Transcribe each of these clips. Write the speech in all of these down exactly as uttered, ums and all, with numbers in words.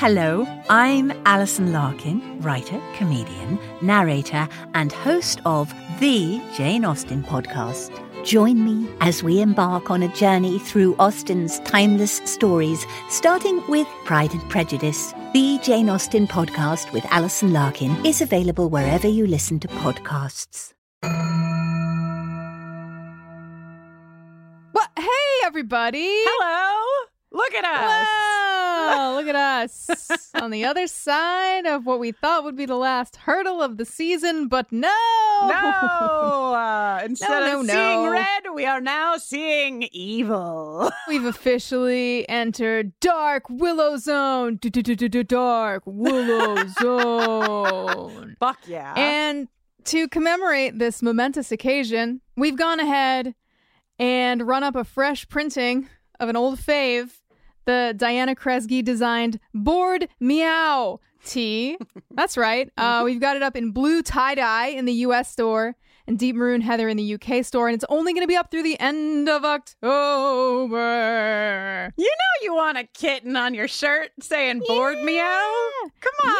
Hello, I'm Alison Larkin, writer, comedian, narrator, and host of the Jane Austen podcast. Join me as we embark on a journey through Austen's timeless stories, starting with Pride and Prejudice. The Jane Austen podcast with Alison Larkin is available wherever you listen to podcasts. Well, hey, everybody. Hello. Look at us. Wow, look at us. On the other side of what we thought would be the last hurdle of the season, but no. No. Uh, instead no, no, of no. seeing red, we are now seeing evil. We've officially entered Dark Willow Zone. Dark Willow Zone. Fuck yeah. And to commemorate this momentous occasion, we've gone ahead and run up a fresh printing of an old fave, the Diana Kresge designed Bored Meow tee. That's right. Uh, we've got it up in blue tie-dye in the U S store and deep maroon heather in the U K store, and it's only going to be up through the end of October. You know you want a kitten on your shirt saying Bored Yeah. Meow? Come on.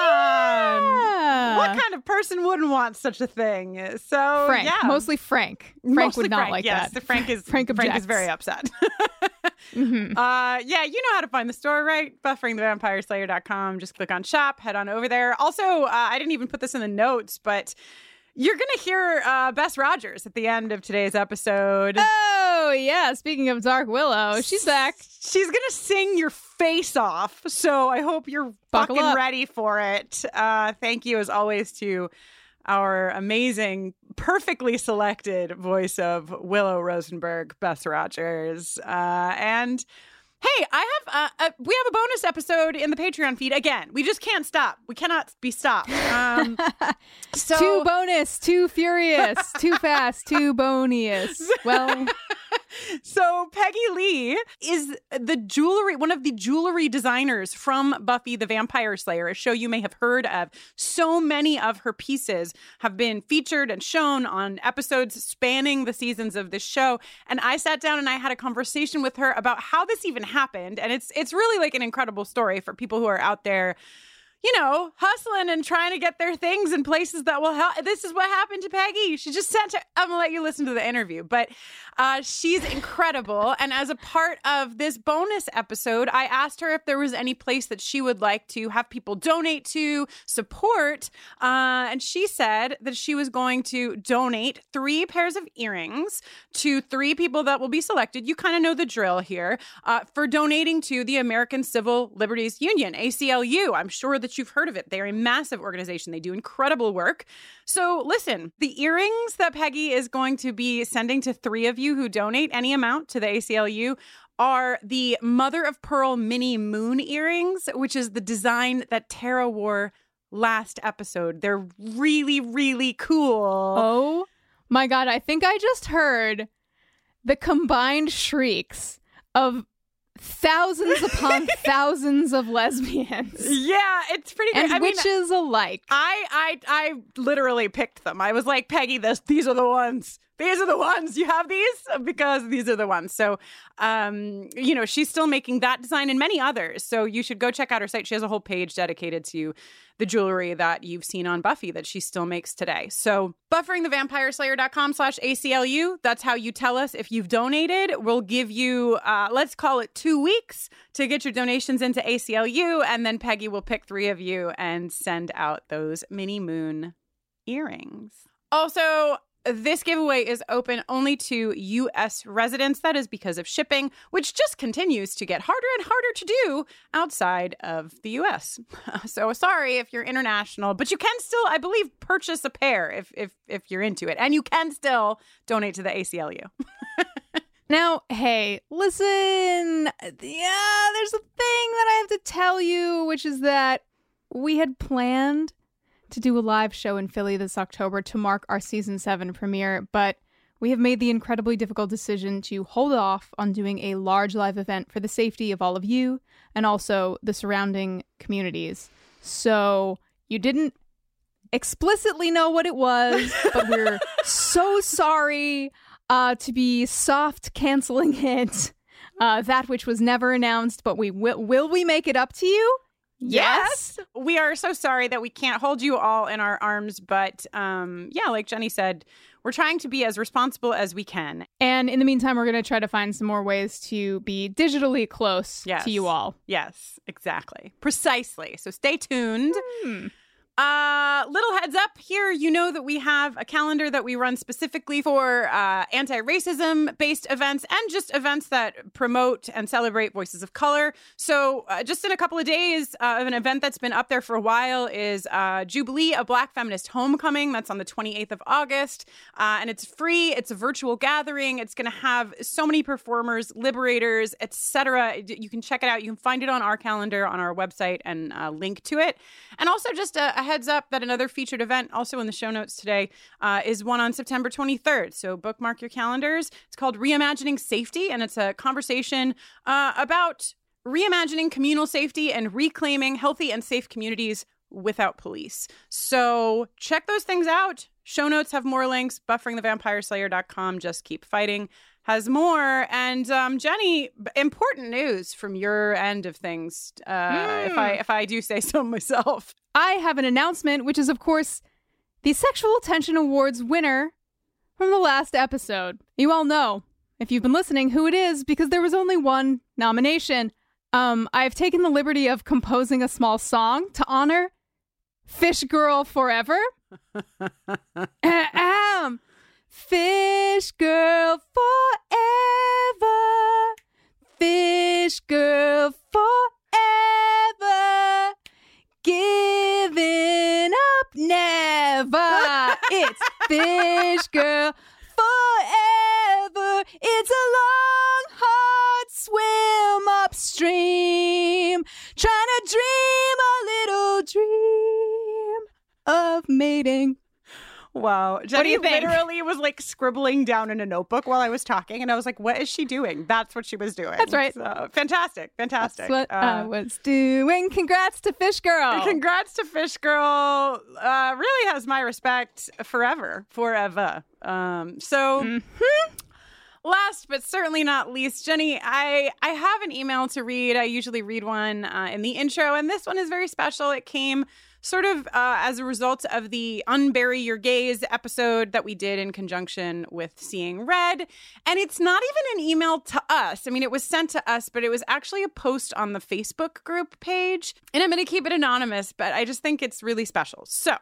Yeah. What kind of person wouldn't want such a thing? So, Frank. yeah. Mostly Frank. Frank Mostly would not Frank, like yes. that. Frank is Frank Frank, objects. is very upset. Mm-hmm. Uh, yeah, you know how to find the store, right? buffering the vampire slayer dot com. Just click on shop, head on over there. Also, uh, I didn't even put this in the notes, but you're going to hear uh, Bess Rogers at the end of today's episode. Oh, yeah. Speaking of Dark Willow, she's back. She's going to sing your face off. So I hope you're Buckle fucking up. ready for it. Uh, thank you, as always, to our amazing, perfectly selected voice of Willow Rosenberg, Bess Rogers. Uh, and hey, I have uh, a, we have a bonus episode in the Patreon feed. Again, we just can't stop. We cannot be stopped. Um, so Too bonus, too furious, too fast, too bonious. Well, So Peggy Lee is the jewelry, one of the jewelry designers from Buffy the Vampire Slayer, a show you may have heard of. So many of her pieces have been featured and shown on episodes spanning the seasons of this show. And I sat down and I had a conversation with her about how this even happened. And it's it's really like an incredible story for people who are out there, you know, hustling and trying to get their things in places that will help. This is what happened to Peggy. She just sent her. I'm going to let you listen to the interview. But uh, she's incredible. And as a part of this bonus episode, I asked her if there was any place that she would like to have people donate to, support. Uh, and she said that she was going to donate three pairs of earrings to three people that will be selected. You kind of know the drill here, uh, for donating to the American Civil Liberties Union, A C L U. I'm sure that you've heard of it. They're a massive organization. They do incredible work. So listen, the earrings that Peggy is going to be sending to three of you who donate any amount to the A C L U are the Mother of Pearl mini moon earrings, which is the design that Tara wore last episode. They're really, really cool. oh my God. I think I just heard the combined shrieks of thousands upon thousands of lesbians Yeah, it's pretty good. and I mean, witches alike. I, I I literally picked them. I was like, Peggy, this these are the ones. These are the ones. You have these because these are the ones. So, um, you know, she's still making that design and many others. So you should go check out her site. She has a whole page dedicated to the jewelry that you've seen on Buffy that she still makes today. So buffering the vampire slayer dot com slash A C L U. That's how you tell us if you've donated. We'll give you, uh, let's call it two weeks to get your donations into A C L U. And then Peggy will pick three of you and send out those mini moon earrings. Also, this giveaway is open only to U S residents. That is because of shipping, which just continues to get harder and harder to do outside of the U S. So sorry if you're international, but you can still, I believe, purchase a pair if if if you're into it. And you can still donate to the A C L U. Now, hey, listen, yeah, there's a thing that I have to tell you, which is that we had planned to do a live show in Philly this October to mark our season seven premiere, but we have made the incredibly difficult decision to hold off on doing a large live event for the safety of all of you and also the surrounding communities. So you didn't explicitly know what it was, but we're so sorry uh, to be soft canceling it. Uh, that which was never announced, but we will. Will we make it up to you? Yes. We are so sorry that we can't hold you all in our arms, but um, yeah, like Jenny said, we're trying to be as responsible as we can. And in the meantime, we're going to try to find some more ways to be digitally close yes. to you all. Yes, exactly. Precisely. So stay tuned. Hmm. Uh, little heads up here, you know that we have a calendar that we run specifically for uh, anti-racism based events and just events that promote and celebrate voices of color. So uh, just in a couple of days uh, of an event that's been up there for a while is uh, Jubilee, a Black Feminist Homecoming. That's on the twenty-eighth of August. Uh, and it's free. It's a virtual gathering. It's going to have so many performers, liberators, et cetera. You can check it out. You can find it on our calendar on our website and uh, link to it. And also just a, a heads up that another featured event, also in the show notes today, uh, is one on September twenty-third. So bookmark your calendars. It's called Reimagining Safety, and it's a conversation uh, about reimagining communal safety and reclaiming healthy and safe communities without police. So check those things out. Show notes have more links. buffering the vampire slayer dot com. Just keep fighting has more. And um, Jenny, important news from your end of things, uh, mm. if I if I do say so myself. I have an announcement, which is, of course, the Sexual Tension Awards winner from the last episode. You all know, if you've been listening, who it is, because there was only one nomination. Um, I've taken the liberty of composing a small song to honor Fish Girl Forever. Ahem. Fish Girl Forever. Fish Girl Forever. Giving up never. It's Fish Girl Forever. It's a long, hard swim upstream, trying to dream a little dream of mating. Wow. Jenny what do you think? Literally was like scribbling down in a notebook while I was talking, and I was like, what is she doing? That's what she was doing. That's right. So, fantastic. Fantastic. That's what uh, I was doing. Congrats to Fish Girl. Congrats to Fish Girl. Uh, really has my respect forever. Forever. Um, so... Mm-hmm. Last but certainly not least, Jenny, I, I have an email to read. I usually read one uh, in the intro, and this one is very special. It came sort of uh, as a result of the Unbury Your Gaze episode that we did in conjunction with Seeing Red. And it's not even an email to us. I mean, it was sent to us, but it was actually a post on the Facebook group page. And I'm going to keep it anonymous, but I just think it's really special. So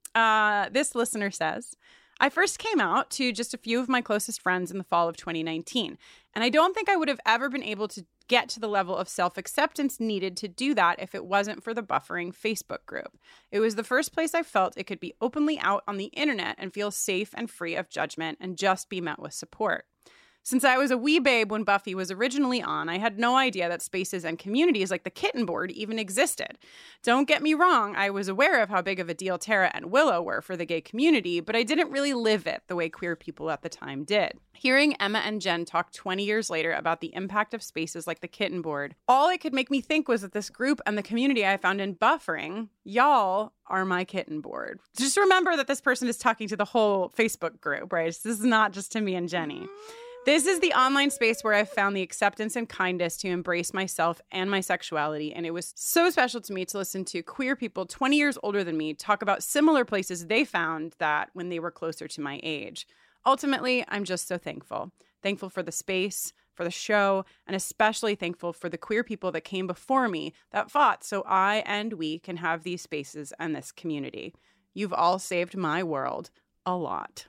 uh, this listener says, I first came out to just a few of my closest friends in the fall of twenty nineteen, and I don't think I would have ever been able to get to the level of self-acceptance needed to do that if it wasn't for the Buffering Facebook group. It was the first place I felt it could be openly out on the internet and feel safe and free of judgment and just be met with support. Since I was a wee babe when Buffy was originally on, I had no idea that spaces and communities like the Kitten Board even existed. Don't get me wrong, I was aware of how big of a deal Tara and Willow were for the gay community, but I didn't really live it the way queer people at the time did. Hearing Emma and Jen talk twenty years later about the impact of spaces like the Kitten Board, all it could make me think was that this group and the community I found in Buffering, y'all are my Kitten Board. Just remember that this person is talking to the whole Facebook group, right? This is not just to me and Jenny. This is the online space where I've found the acceptance and kindness to embrace myself and my sexuality, and it was so special to me to listen to queer people twenty years older than me talk about similar places they found that when they were closer to my age. Ultimately, I'm just so thankful. Thankful for the space, for the show, and especially thankful for the queer people that came before me that fought so I and we can have these spaces and this community. You've all saved my world a lot.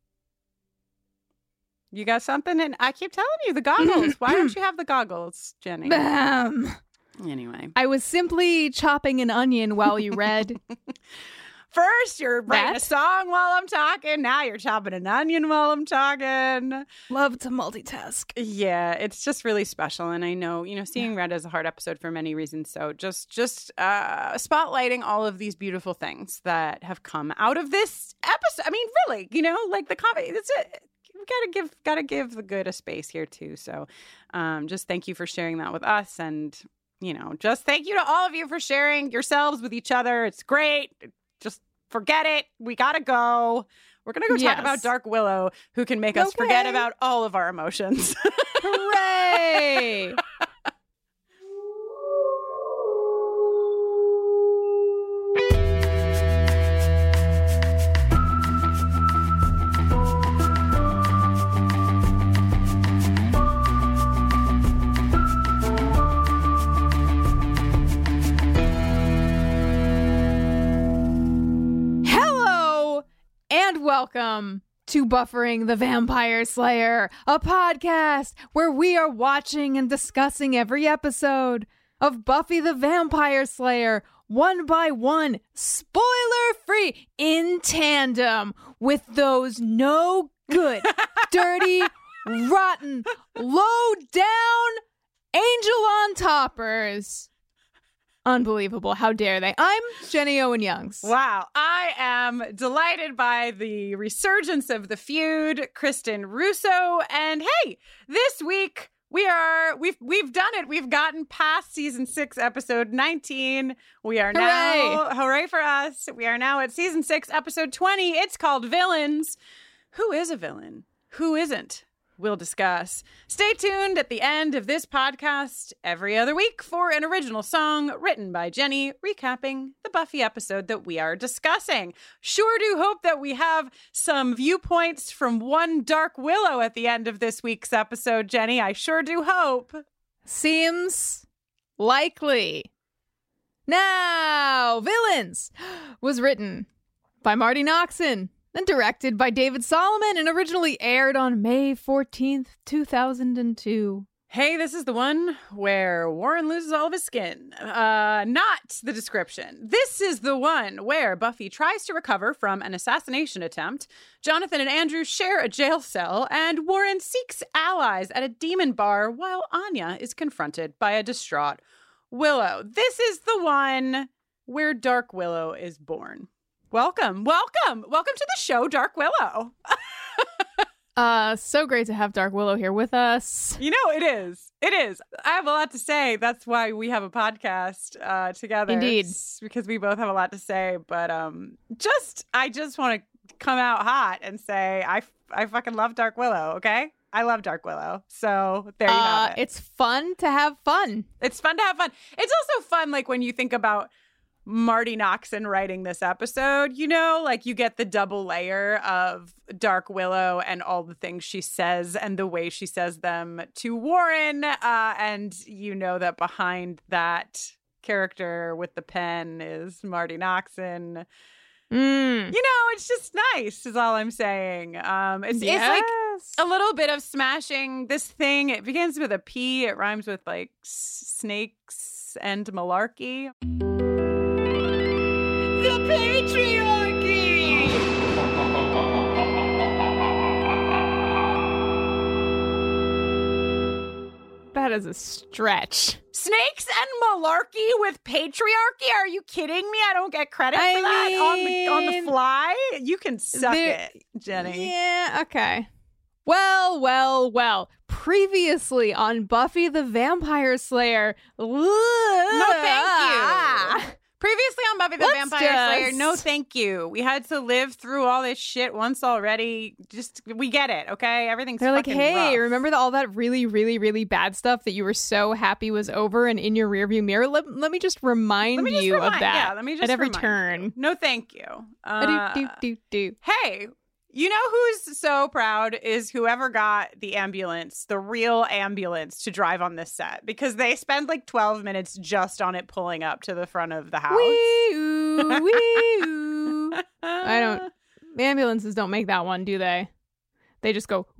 You got something? And I keep telling you, the goggles. Why don't you have the goggles, Jenny? Bam. Anyway. I was simply chopping an onion while you read. First, you're writing That? a song while I'm talking. Now you're chopping an onion while I'm talking. Love to multitask. Yeah, it's just really special. And I know, you know, Seeing Red is a hard episode for many reasons. So just just uh, spotlighting all of these beautiful things that have come out of this episode. I mean, really, you know, like the comedy. It's it. We gotta give gotta give the good a space here too. So um, just thank you for sharing that with us. And, you know, just thank you to all of you for sharing yourselves with each other. It's great. Just forget it. We gotta go. We're gonna go talk Yes. about Dark Willow, who can make us Okay. forget about all of our emotions. Hooray! And welcome to Buffering the Vampire Slayer, a podcast where we are watching and discussing every episode of Buffy the Vampire Slayer one by one, spoiler-free, in tandem with those no good, dirty, rotten, low-down Angel on Toppers. Unbelievable. How dare they? I'm Jenny Owen Youngs. Wow. I am delighted by the resurgence of the feud, Kristen Russo. And hey, this week we are we've we've done it. We've gotten past season six, episode nineteen. We are Hooray. now hooray for us. We are now at season six, episode twenty. It's called Villains. Who is a villain? Who isn't? We'll discuss. Stay tuned at the end of this podcast every other week for an original song written by Jenny recapping the Buffy episode that we are discussing. Sure do hope that we have some viewpoints from one Dark Willow at the end of this week's episode, Jenny. I sure do hope. Seems likely. Now, Villains was written by Marty Noxon and directed by David Solomon and originally aired on May fourteenth, two thousand two. Hey, this is the one where Warren loses all of his skin. Uh, not the description. This is the one where Buffy tries to recover from an assassination attempt. Jonathan and Andrew share a jail cell, and Warren seeks allies at a demon bar while Anya is confronted by a distraught Willow. This is the one where Dark Willow is born. Welcome, welcome, welcome to the show, Dark Willow. uh, so great to have Dark Willow here with us. You know, it is. It is. I have a lot to say. That's why we have a podcast uh, together. Indeed. It's because we both have a lot to say. But um, just, I just want to come out hot and say I, I fucking love Dark Willow, okay? I love Dark Willow. So there you uh, have it. It's fun to have fun. It's fun to have fun. It's also fun, like, when you think about Marty Noxon writing this episode, you know, like you get the double layer of Dark Willow and all the things she says and the way she says them to Warren. Uh, and you know that behind that character with the pen is Marty Noxon. Mm. You know, it's just nice is all I'm saying. Um, it's, Yes. it's like a little bit of smashing this thing. It begins with a P. It rhymes with like s- snakes and malarkey. The patriarchy! That is a stretch. Snakes and malarkey with patriarchy? Are you kidding me? I don't get credit I for that on the on mean, the fly? You can suck there- it, Jenny. Yeah, okay. Well, well, well. Previously on Buffy the Vampire Slayer. No, thank you. Previously on Buffy the Let's Vampire just- Slayer, no thank you. We had to live through all this shit once already. Just, we get it, okay? Everything's They're like, fucking hey, rough. remember the, all that really, really, really bad stuff that you were so happy was over and in your rearview mirror? Let, let me just remind Let me just you remind- of that yeah, let me just at every remind turn. you. No thank you. Uh, do, do, do, do. Hey, you know who's so proud is whoever got the ambulance, the real ambulance to drive on this set, because they spend like twelve minutes just on it pulling up to the front of the house. Wee-oo, wee-oo. I don't, the ambulances don't make that one, do they? They just go,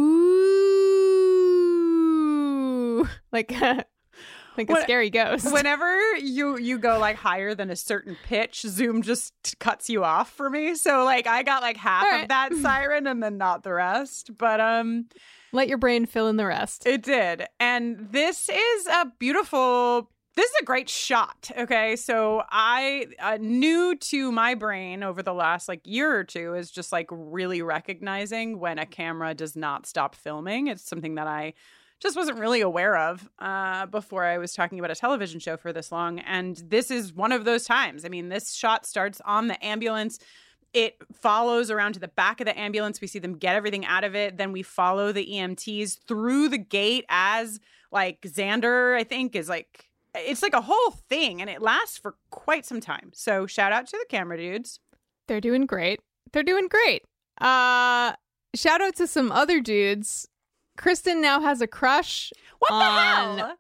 ooh, like, like a What- scary ghost. Whenever you you go like higher than a certain pitch, Zoom just t- cuts you off for me. So like I got like half All of right. that siren and then not the rest. But um Let your brain fill in the rest. it did. And this is a beautiful this is a great shot. Okay. So I uh, new to my brain over the last like year or two is just like really recognizing when a camera does not stop filming. It's something that I just wasn't really aware of uh, before I was talking about a television show for this long. And this is one of those times. I mean, this shot starts on the ambulance. It follows around to the back of the ambulance. We see them get everything out of it. Then we follow the E M Ts through the gate as like Xander, I think, is like, it's like a whole thing. And it lasts for quite some time. So shout out to the camera dudes. They're doing great. They're doing great. Uh, shout out to some other dudes. Kristen now has a crush What the on hell?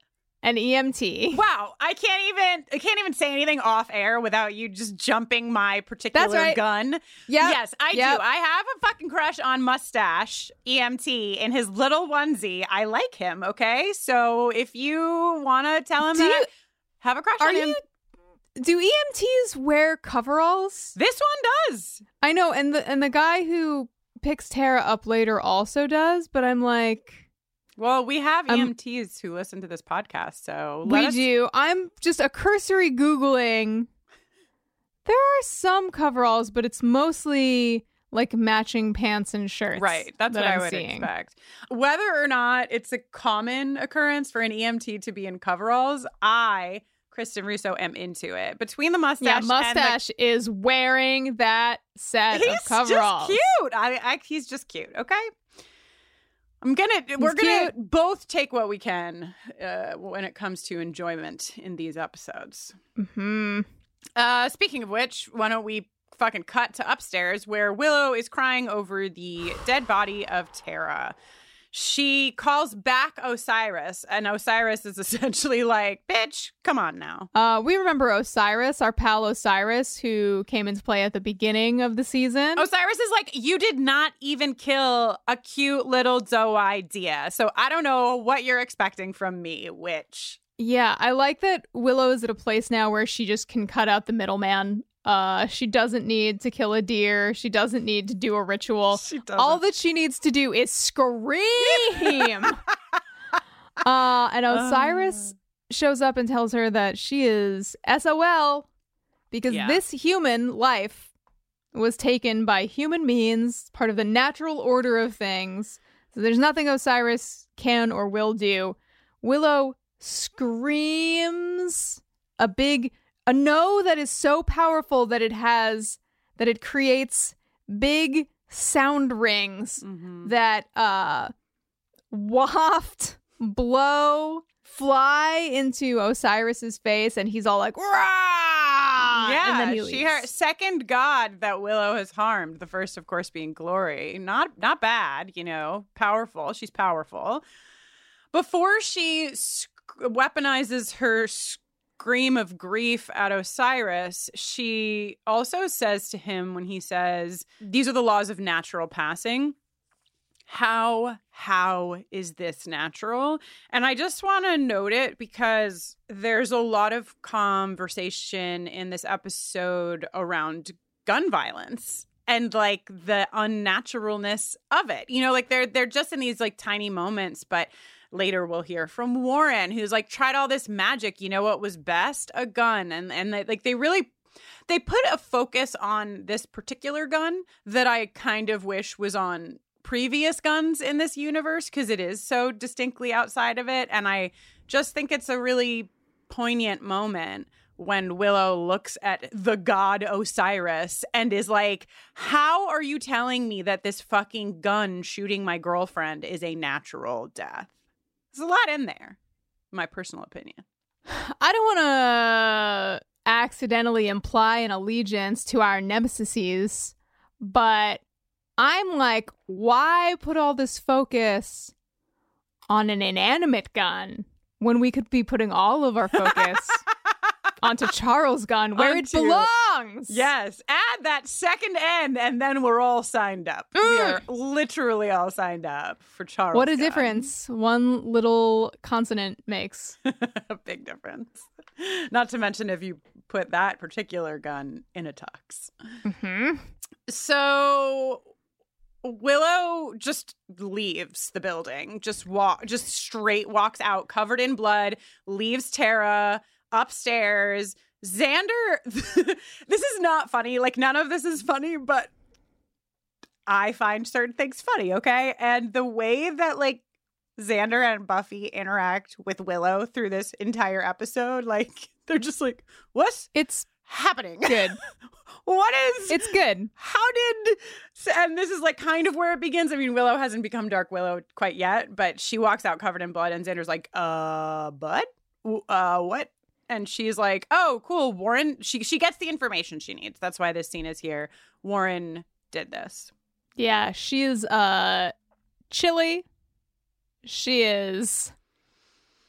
an E M T. Wow, I can't even I can't even say anything off air without you just jumping my particular That's right. gun. Yep. Yes, I Yep. do. I have a fucking crush on Mustache E M T in his little onesie. I like him, okay? So if you want to tell him Do that you- I have a crush Are on him. you? Do E M Ts wear coveralls? This one does. I know, and the and the guy who picks Tara up later also does, but I'm like, Well, we have Um, E M Ts who listen to this podcast, so let we us- do. I'm just a cursory Googling. There are some coveralls, but it's mostly like matching pants and shirts. Right, that's that what I'm I would seeing. expect. Whether or not it's a common occurrence for an E M T to be in coveralls, I, Kristen Russo, am into it. Between the mustache, Yeah, and Mustache is wearing that set the, he's of coveralls. just cute. I, I, he's just cute. Okay, I'm gonna. we're gonna cute. both take what we can uh, when it comes to enjoyment in these episodes. Hmm. Uh, speaking of which, why don't we fucking cut to upstairs where Willow is crying over the dead body of Tara. She calls back Osiris, and Osiris is essentially like, bitch, come on now. Uh, we remember Osiris, our pal Osiris, who came into play at the beginning of the season. Osiris is like, you did not even kill a cute little doe idea, so I don't know what you're expecting from me, witch. Yeah, I like that Willow is at a place now where she just can cut out the middleman. Uh, she doesn't need to kill a deer. She doesn't need to do a ritual. She doesn't. All that she needs to do is scream. uh, and Osiris shows up and tells her that she is S O L because Yeah. this human life was taken by human means, part of the natural order of things. So there's nothing Osiris can or will do. Willow screams a big a no that is so powerful that it has that it creates big sound rings Mhm. that uh waft, blow, fly into Osiris's face, and he's all like, "Rah!" Yeah, and then he she leaves. her second god that Willow has harmed. The first, of course, being Glory. Not not bad, you know, powerful. She's powerful. Before she sc- weaponizes her scream of grief at Osiris, she also says to him when he says, "These are the laws of natural passing." How, how is this natural? And I just want to note it because there's a lot of conversation in this episode around gun violence and like the unnaturalness of it. You know, like they're they're just in these like tiny moments, but later we'll hear from Warren, who's like tried all this magic. You know what was best? A gun. And and they, like they really they put a focus on this particular gun that I kind of wish was on previous guns in this universe because it is so distinctly outside of it. And I just think it's a really poignant moment when Willow looks at the god Osiris and is like, how are you telling me that this fucking gun shooting my girlfriend is a natural death? There's a lot in there, my personal opinion. I don't want to accidentally imply an allegiance to our nemesises, but I'm like, why put all this focus on an inanimate gun when we could be putting all of our focus onto Charles' gun where it Onto- belongs? Yes, add that second N and then we're all signed up. We Mm. are literally all signed up for Charles. What a gun. difference one little consonant makes. A big difference. Not to mention if you put that particular gun in a tux. Mm-hmm. So Willow just leaves the building, just walk, just straight walks out, covered in blood, leaves Tara upstairs. Xander, this is not funny. Like, none of this is funny, but I find certain things funny, okay? And the way that, like, Xander and Buffy interact with Willow through this entire episode, like, they're just like, what's It's happening? good. What is... It's good. How did... And this is, like, kind of where it begins. I mean, Willow hasn't become Dark Willow quite yet, but she walks out covered in blood, and Xander's like, uh, bud? Uh, what? And she's like, oh, cool, Warren. She she gets the information she needs. That's why this scene is here. Warren did this. Yeah, she is uh chilly. She is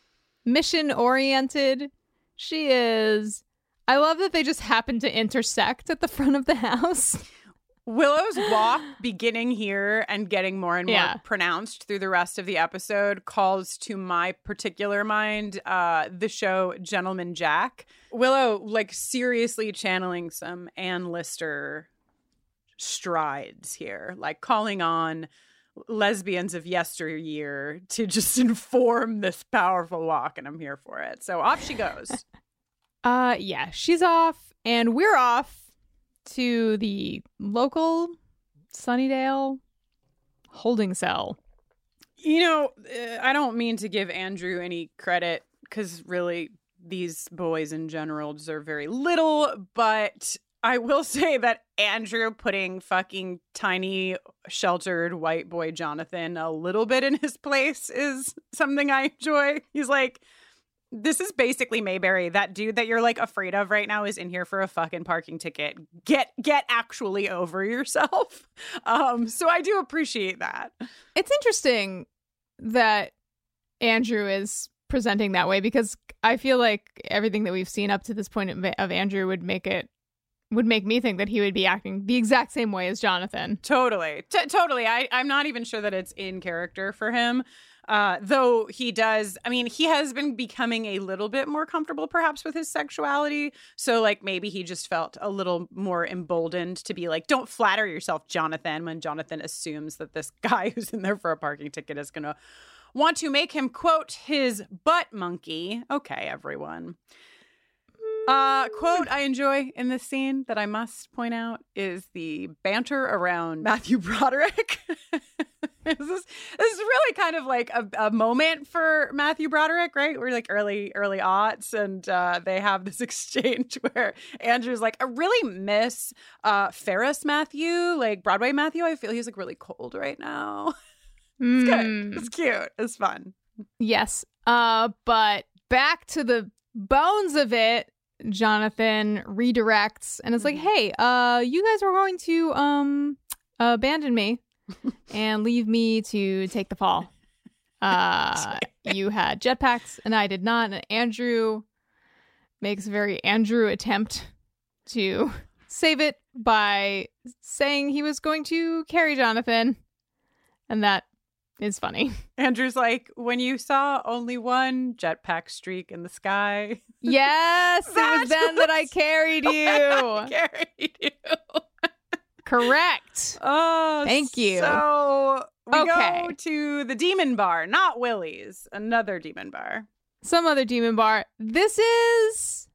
mission oriented. She is. I love that they just happen to intersect at the front of the house. Willow's walk, beginning here and getting more and more Yeah. pronounced through the rest of the episode, calls to my particular mind uh, the show Gentleman Jack. Willow, like, seriously channeling some Ann Lister strides here, like calling on lesbians of yesteryear to just inform this powerful walk, and I'm here for it. So off she goes. Uh, yeah, she's off, and we're off to the local Sunnydale holding cell. You know, uh, I don't mean to give Andrew any credit, because really these boys in general deserve very little, but I will say that Andrew putting fucking tiny, sheltered white boy Jonathan a little bit in his place is something I enjoy. He's like, this is basically Mayberry. That dude that you're like afraid of right now is in here for a fucking parking ticket. Get get actually over yourself. Um, so I do appreciate that. It's interesting that Andrew is presenting that way, because I feel like everything that we've seen up to this point of of Andrew would make it would make me think that he would be acting the exact same way as Jonathan. Totally. T- totally. I, I'm not even sure that it's in character for him. Uh, though he does, I mean, he has been becoming a little bit more comfortable perhaps with his sexuality. So like maybe he just felt a little more emboldened to be like, don't flatter yourself, Jonathan, when Jonathan assumes that this guy who's in there for a parking ticket is going to want to make him, quote, his butt monkey. Okay, everyone. Uh, quote I enjoy in this scene that I must point out is the banter around Matthew Broderick. this, is, this is really kind of like a, a moment for Matthew Broderick, right? We're like early, early aughts, and uh, they have this exchange where Andrew's like, I really miss uh, Ferris Matthew, like Broadway Matthew. I feel he's like really cold right now. It's good. It's cute. It's fun. Yes. Uh, but back to the bones of it. Jonathan redirects and is like, hey, uh, you guys are going to um abandon me and leave me to take the fall. Uh, you had jetpacks and I did not. And Andrew makes a very Andrew attempt to save it by saying he was going to carry Jonathan. And that is funny. Andrew's like, when you saw only one jetpack streak in the sky. Yes, it was then that I carried you. I carried you. Correct. Oh, thank you. So we Okay. go to the Demon Bar, not Willie's, another demon bar. Some other demon bar. This is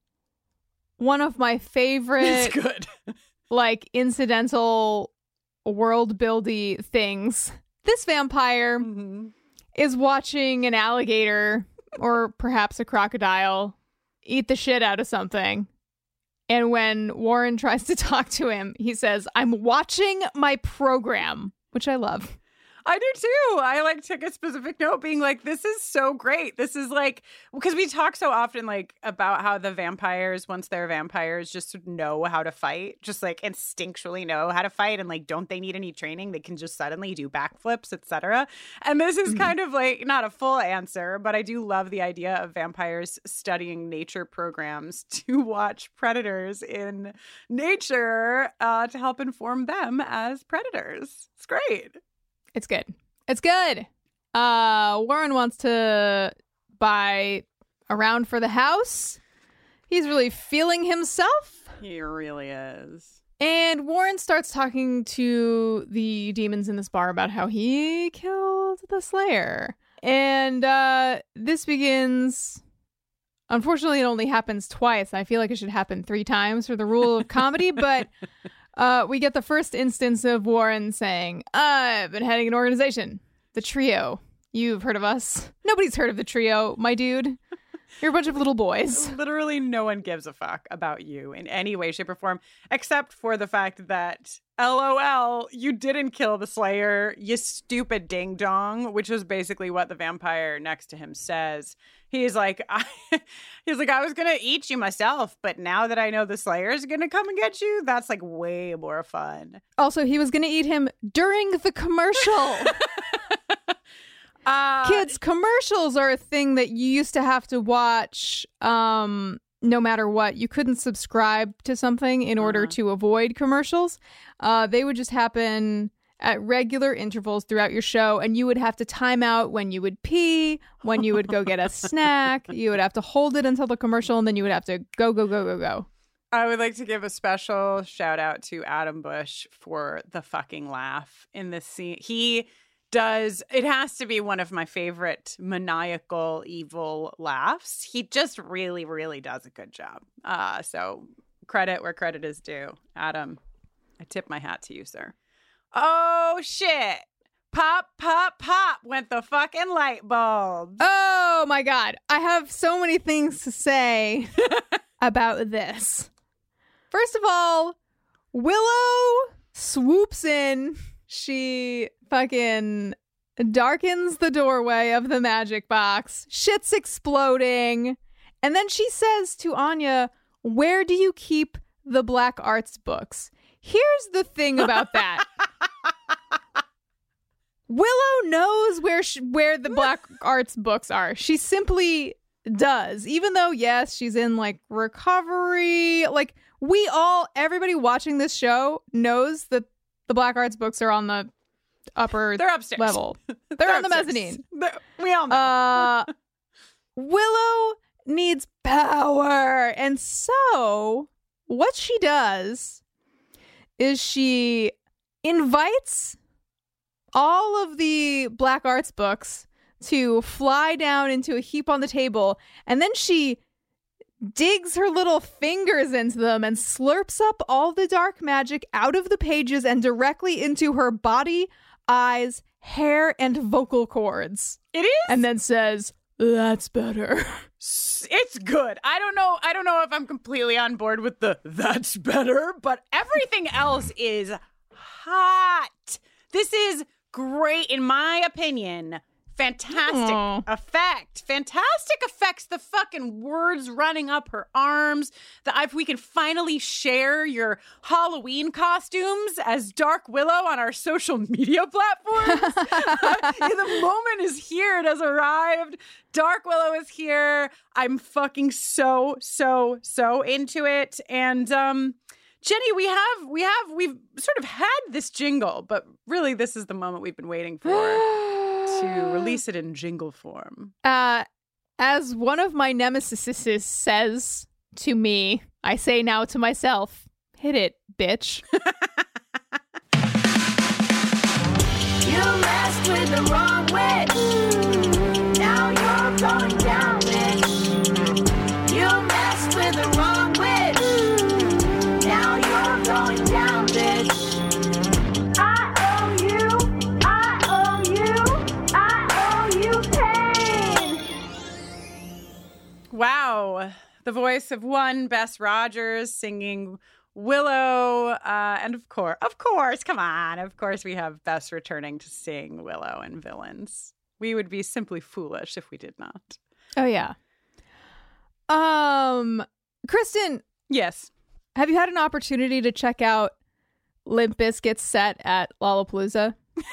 one of my favorite, It's good. like, incidental world buildy things. This vampire Mm-hmm. is watching an alligator or perhaps a crocodile eat the shit out of something. And when Warren tries to talk to him, he says, I'm watching my program, which I love. I do too. I like took a specific note being like, this is so great. This is like, because we talk so often like about how the vampires, once they're vampires, just know how to fight, just like instinctually know how to fight. And like, don't they need any training? They can just suddenly do backflips, et cetera. And this is Mm-hmm. kind of like not a full answer, but I do love the idea of vampires studying nature programs to watch predators in nature uh, to help inform them as predators. It's great. It's good. It's good. Uh, Warren wants to buy a round for the house. He's really feeling himself. He really is. And Warren starts talking to the demons in this bar about how he killed the Slayer. And uh, this begins... Unfortunately, it only happens twice. I feel like it should happen three times for the rule of comedy, but... Uh, we get the first instance of Warren saying, I've been heading an organization. The Trio. You've heard of us. Nobody's heard of the Trio, my dude. You're a bunch of little boys. Literally no one gives a fuck about you in any way, shape, or form, except for the fact that, LOL, you didn't kill the Slayer, you stupid ding-dong, which is basically what the vampire next to him says. He's like, I, he's like, I was going to eat you myself, but now that I know the Slayer is going to come and get you, that's like way more fun. Also, he was going to eat him during the commercial. Uh, Kids, commercials are a thing that you used to have to watch um, no matter what. You couldn't subscribe to something in order Uh-huh. to avoid commercials. Uh, they would just happen at regular intervals throughout your show, and you would have to time out when you would pee, when you would go get a snack. You would have to hold it until the commercial, and then you would have to go, go, go, go, go. I would like to give a special shout out to Adam Bush for the fucking laugh in this scene. He does, it has to be one of my favorite maniacal, evil laughs. He just really, really does a good job. Uh, so credit where credit is due. Adam, I tip my hat to you, sir. Oh, shit. Pop, pop, pop went the fucking light bulbs. Oh, my God. I have so many things to say about this. First of all, Willow swoops in. She fucking darkens the doorway of the magic box. Shit's exploding. And then she says to Anya, "Where do you keep the black arts books?" Here's the thing about that. Willow knows where sh- where the black arts books are. She simply does. Even though, yes, she's in like recovery. Like we all, everybody watching this show knows that the black arts books are on the upper They're upstairs. level. They're, They're on the upstairs. mezzanine. They're- we all know. Uh, Willow needs power. And so what she does is she invites all of the black arts books to fly down into a heap on the table, and then she digs her little fingers into them and slurps up all the dark magic out of the pages and directly into her body, eyes, hair, and vocal cords. It is. And then says, "That's better." It's good. I don't know. I don't know if I'm completely on board with the "that's better," but everything else is hot. This is great, in my opinion. Fantastic Aw. effect. Fantastic effects. The fucking words running up her arms. The if we can finally share your Halloween costumes as Dark Willow on our social media platforms. The moment is here. It has arrived. Dark Willow is here. I'm fucking so, so, so into it. And um Jenny, we have we have we've sort of had this jingle, but really this is the moment we've been waiting for to release it in jingle form. Uh, as one of my nemesis says to me, I say now to myself, "Hit it, bitch." You messed with the wrong witch. Now you're going down, bitch. You messed with the wrong witch. Now you're going down, bitch. I owe you. I owe you. I owe you pain. Wow. The voice of one Bess Rogers singing Willow. Uh, and of course, of course, come on. Of course, we have Bess returning to sing Willow and Villains. We would be simply foolish if we did not. Oh yeah. Um, Kristen, Yes. have you had an opportunity to check out Limp Bizkit's set at Lollapalooza?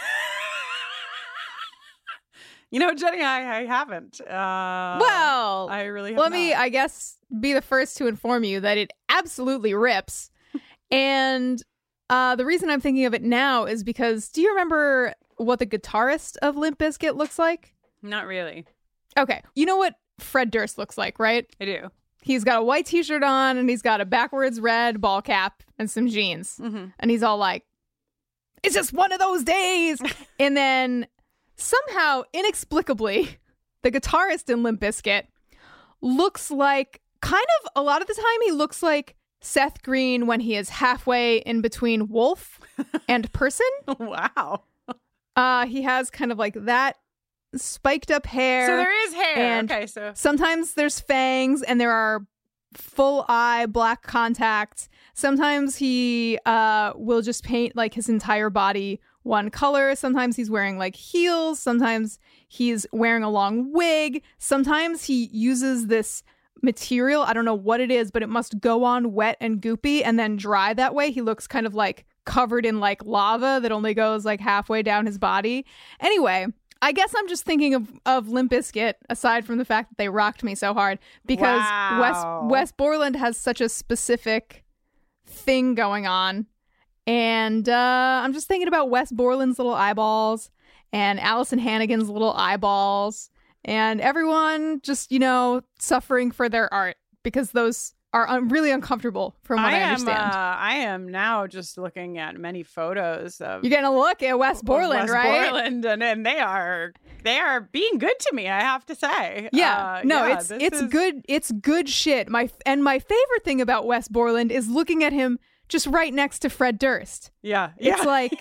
You know, Jenny, I, I haven't. Uh, Well, I really have let me, not. I guess, be the first to inform you that it absolutely rips. And uh, the reason I'm thinking of it now is because, do you remember what the guitarist of Limp Bizkit looks like? Not really. Okay. You know what Fred Durst looks like, right? I do. He's got a white t-shirt on and he's got a backwards red ball cap and some jeans. Mm-hmm. And he's all like, "It's just one of those days." And then somehow, inexplicably, the guitarist in Limp Bizkit looks like, kind of, a lot of the time, he looks like Seth Green when he is halfway in between wolf and person. Wow. Uh, he has kind of like that spiked up hair. So there is hair. and Okay, so. Sometimes there's fangs and there are full eye black contacts. Sometimes he uh, will just paint like his entire body one color. Sometimes he's wearing like heels. Sometimes he's wearing a long wig. Sometimes he uses this material. I don't know what it is, but it must go on wet and goopy and then dry that way. He looks kind of like covered in like lava that only goes like halfway down his body. Anyway, I guess I'm just thinking of, of Limp Bizkit, aside from the fact that they rocked me so hard, because Wow. Wes Wes Borland has such a specific thing going on. And uh, I'm just thinking about Wes Borland's little eyeballs and Allison Hannigan's little eyeballs and everyone just, you know, suffering for their art because those are un- really uncomfortable from what I, I am. understand. Uh, I am now just looking at many photos of You're getting a look at Wes of Borland, Wes right? Borland, and, and they are they are being good to me. I have to say. Yeah, Uh, no, yeah, it's this it's is- good. It's good shit. My and my favorite thing about Wes Borland is looking at him just right next to Fred Durst. Yeah, yeah. It's like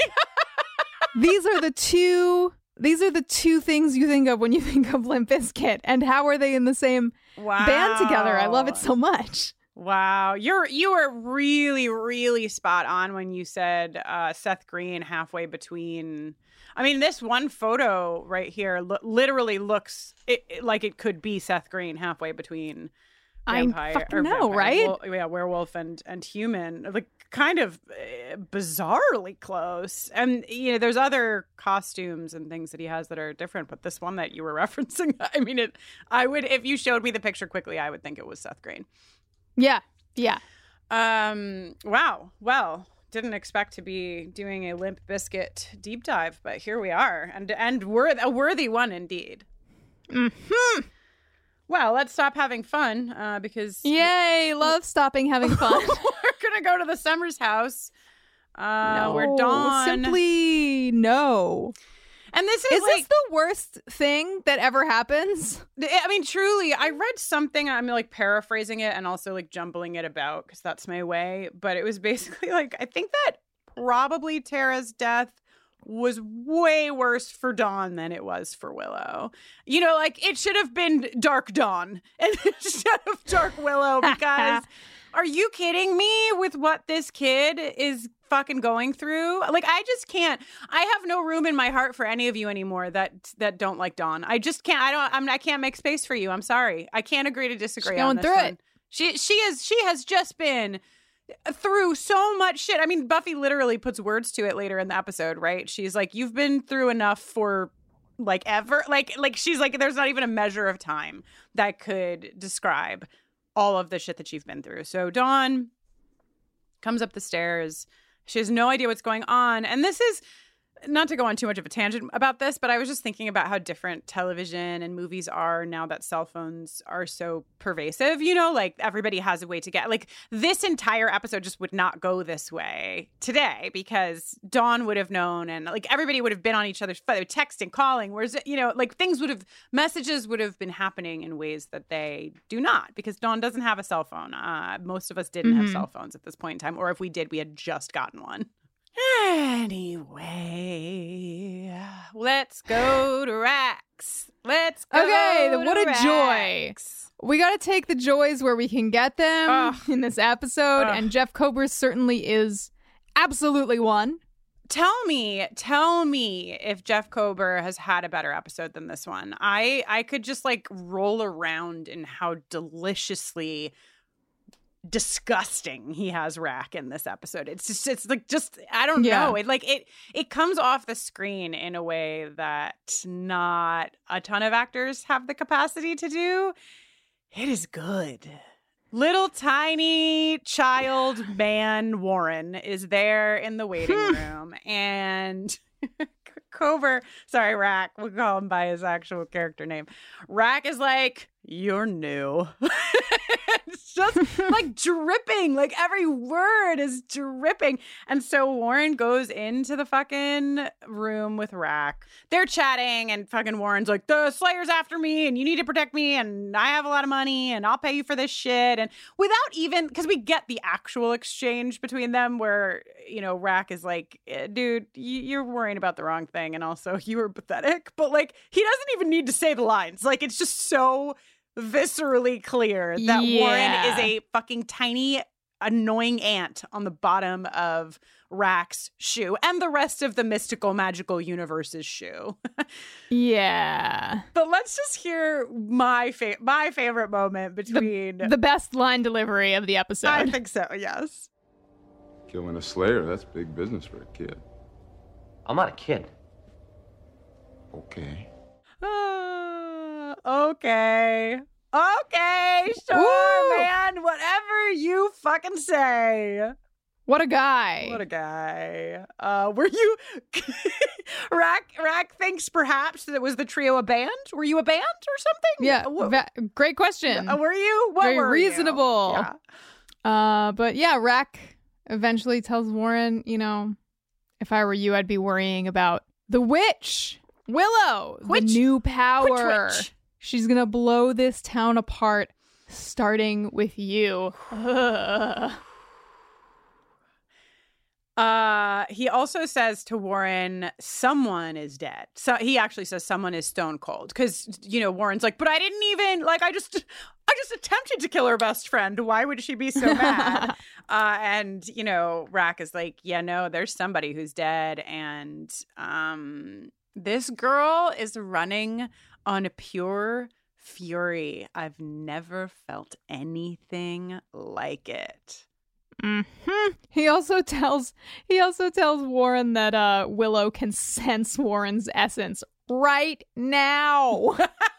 these are the two. These are the two things you think of when you think of Limp Bizkit, and how are they in the same wow. band together? I love it so much. Wow, you're you were really really spot on when you said uh, Seth Green halfway between. I mean, this one photo right here lo- literally looks it, it- like it could be Seth Green halfway between vampire. I fucking or know, vampire, right? wol- yeah, werewolf and and human, like kind of uh, bizarrely close. And you know, there's other costumes and things that he has that are different, but this one that you were referencing, I mean, it. I would if you showed me the picture quickly, I would think it was Seth Green. Yeah, yeah. Um. Wow. Well, didn't expect to be doing a Limp Bizkit deep dive, but here we are, and and worth a worthy one indeed. Hmm. Well, let's stop having fun, uh, because Yay! Love stopping having fun. we're gonna go to the Summers house. Uh, no, we're Dawn. Simply no. And this is, Is like, this the worst thing that ever happens? I mean, truly, I read something, I'm like paraphrasing it and also like jumbling it about because that's my way. But it was basically like, I think that probably Tara's death was way worse for Dawn than it was for Willow. You know, like it should have been Dark Dawn instead of Dark Willow because are you kidding me with what this kid is fucking going through? Like, I just can't. I have no room in my heart for any of you anymore that that don't like Dawn. I just can't. I don't. I'm. I can't make space for you. I'm sorry. I can't agree to disagree. She's on going this through one. it. She she is. She has just been through so much shit. I mean, Buffy literally puts words to it later in the episode, right? She's like, "You've been through enough for." Like ever, like like she's like, there's not even a measure of time that could describe all of the shit that you've been through. So Dawn comes up the stairs. She has no idea what's going on. And this is not to go on too much of a tangent about this, but I was just thinking about how different television and movies are now that cell phones are so pervasive. You know, like everybody has a way to get, like this entire episode just would not go this way today because Dawn would have known and like everybody would have been on each other's phone, texting, calling, whereas, you know, like things would have, messages would have been happening in ways that they do not because Dawn doesn't have a cell phone. Uh, most of us didn't have Mhm. cell phones at this point in time, or if we did, we had just gotten one. Anyway, let's go to Rax. Let's go. Okay, to then what a Rax. joy. We got to take the joys where we can get them Ugh. in this episode, Ugh. and Jeff Kober certainly is absolutely one. Tell me, tell me if Jeff Kober has had a better episode than this one. I I could just like roll around in how deliciously disgusting he has Rack in this episode. It's just it's like just I don't Yeah. know. It like it it comes off the screen in a way that not a ton of actors have the capacity to do. It is good. Little tiny child man Warren is there in the waiting room and Kober, sorry, Rack, we'll call him by his actual character name. Rack is like, you're new. It's just like dripping, like every word is dripping. And so Warren goes into the fucking room with Rack. They're chatting and fucking Warren's like, the Slayer's after me and you need to protect me and I have a lot of money and I'll pay you for this shit. And without even, because we get the actual exchange between them where, you know, Rack is like, eh, dude, you, you're worrying about the wrong thing. And also you were pathetic. But like, he doesn't even need to say the lines. Like, it's just so viscerally clear that Warren Yeah. is a fucking tiny, annoying ant on the bottom of Rack's shoe and the rest of the mystical, magical universe's shoe. Yeah. But let's just hear my fa- my favorite moment between. The best line delivery of the episode. I think so, yes. Killing a Slayer, that's big business for a kid. I'm not a kid. Okay. Uh, okay. Okay, sure, Woo! man. Whatever you fucking say. What a guy. What a guy. Uh, were you... Rack, Rack thinks perhaps that it was the trio a band? Were you a band or something? yeah, Wha- va- great question. uh, were you? What Very were you? reasonable. Yeah. Uh, but yeah, Rack eventually tells Warren, you know, if I were you, I'd be worrying about the witch, Willow, Which- the new power. Which witch? She's gonna blow this town apart, starting with you. Uh, he also says to Warren, someone is dead. So he actually says someone is stone cold because, you know, Warren's like, but I didn't even like, I just, I just attempted to kill her best friend. Why would she be so mad? uh, and, you know, Rack is like, yeah, no, there's somebody who's dead. And, um, this girl is running on pure fury. I've never felt anything like it. Mm-hmm. He also tells he also tells Warren that uh, Willow can sense Warren's essence right now.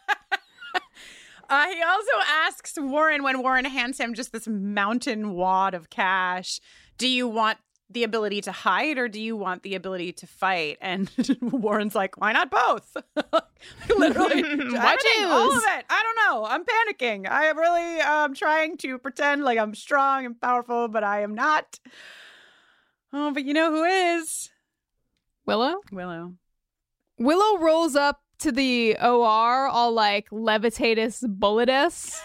uh, he also asks Warren when Warren hands him just this mountain wad of cash, do you want the ability to hide or do you want the ability to fight? And Warren's like, why not both? Literally, What everything, all of is? it. I don't know. I'm panicking. I am really um, trying to pretend like I'm strong and powerful, but I am not. Oh, but you know who is? Willow? Willow. Willow rolls up to the O R all like levitatus bulletus.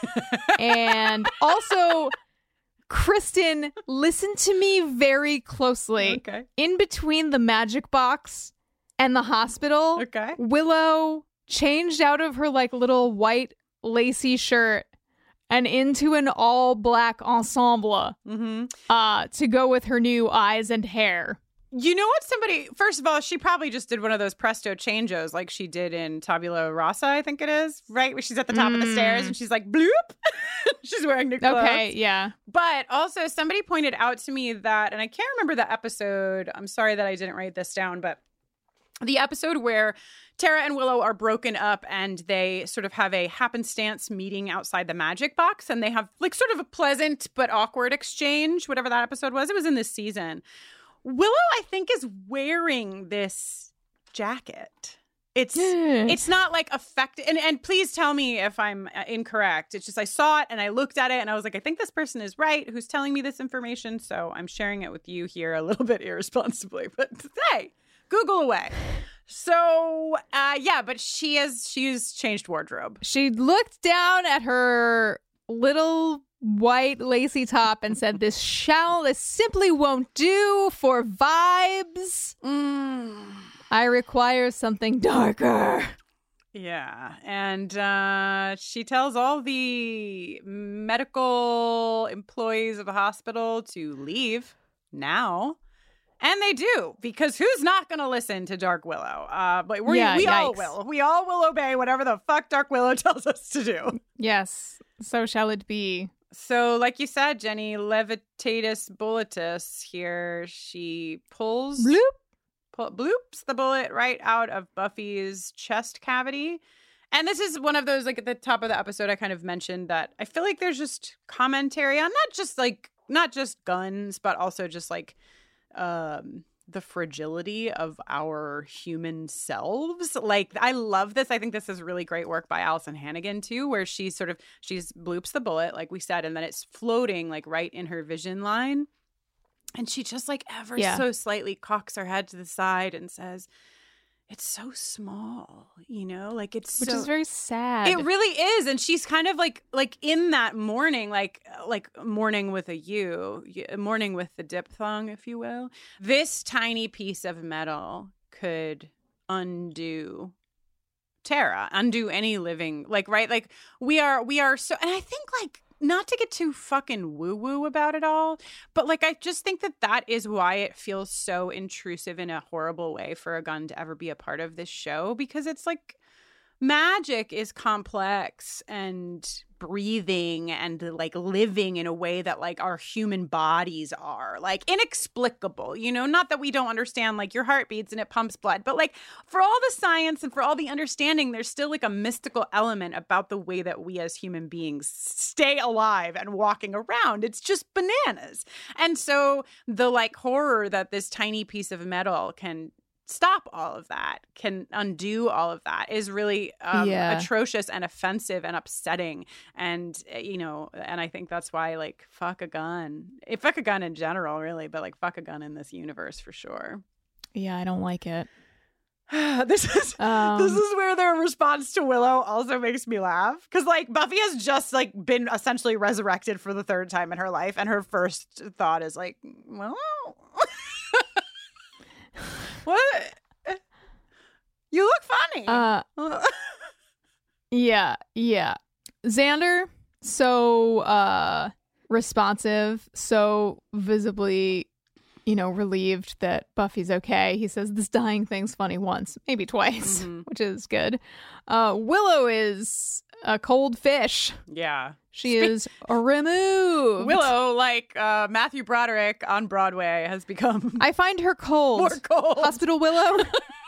And also, Kristen, listen to me very closely. Okay. In between the magic box and the hospital, Okay. Willow changed out of her like little white lacy shirt and into an all black ensemble Mm-hmm. uh, to go with her new eyes and hair. You know what? Somebody, first of all, she probably just did one of those presto changos like she did in Tabula Rasa, I think it is, right? Where she's at the top of the stairs and she's like, bloop. She's wearing new clothes. Okay, yeah. But also, somebody pointed out to me that, and I can't remember the episode. I'm sorry that I didn't write this down, but the episode where Tara and Willow are broken up and they sort of have a happenstance meeting outside the magic box and they have like sort of a pleasant but awkward exchange, whatever that episode was. It was in this season. Willow, I think, is wearing this jacket. It's it's not like affected. And, and please tell me if I'm uh, incorrect. It's just I saw it and I looked at it and I was like, I think this person is right who's telling me this information. So I'm sharing it with you here a little bit irresponsibly. But hey, Google away. So uh, yeah, but she has she's changed wardrobe. She looked down at her little white lacy top and said, this shall, this simply won't do for vibes. Mm. I require something darker. Yeah, and uh, she tells all the medical employees of the hospital to leave now. And they do, because who's not going to listen to Dark Willow? Uh, but we Yeah, we all yikes. will. We all will obey whatever the fuck Dark Willow tells us to do. Yes, so shall it be. So, like you said, Jenny, levitatus bulletus here. She pulls... Bloop. Pull, bloops the bullet right out of Buffy's chest cavity. And this is one of those, like, at the top of the episode, I kind of mentioned that I feel like there's just commentary on not just, like, not just guns, but also just, like, um, the fragility of our human selves. Like, I love this. I think this is really great work by Alison Hannigan, too, where she sort of, she's bloops the bullet, like we said, and then it's floating, like, right in her vision line. And she just, like, ever Yeah. so slightly cocks her head to the side and says, it's so small, you know, like it's Which so, is very sad. it really is. And she's kind of like, like in that mourning, like, like mourning with a U, mourning with the diphthong, if you will. This tiny piece of metal could undo Tara, undo any living, like, right. Like we are, we are so, and I think like, not to get too fucking woo-woo about it all, but like I just think that that is why it feels so intrusive in a horrible way for a gun to ever be a part of this show, because it's like magic is complex and breathing and like living in a way that like our human bodies are, like inexplicable, you know, not that we don't understand like your heart beats and it pumps blood, but like for all the science and for all the understanding, there's still like a mystical element about the way that we as human beings stay alive and walking around. It's just bananas. And so the like horror that this tiny piece of metal can stop all of that, can undo all of that, is really um, Yeah. atrocious and offensive and upsetting. And, uh, you know, and I think that's why, like, fuck a gun. Eh, fuck a gun in general, really, but, like, fuck a gun in this universe for sure. Yeah, I don't like it. this is Um, this is where their response to Willow also makes me laugh. Because, like, Buffy has just, like, been essentially resurrected for the third time in her life. And her first thought is, like, well... What? You look funny. Uh, yeah, yeah. Xander, so uh, responsive, so visibly, you know, relieved that Buffy's okay. He says this dying thing's funny once, maybe twice, Mhm. which is good. Uh, Willow is a cold fish. yeah. She is removed. Willow, like uh, Matthew Broderick on Broadway, has become I find her cold. more cold. Hospital Willow.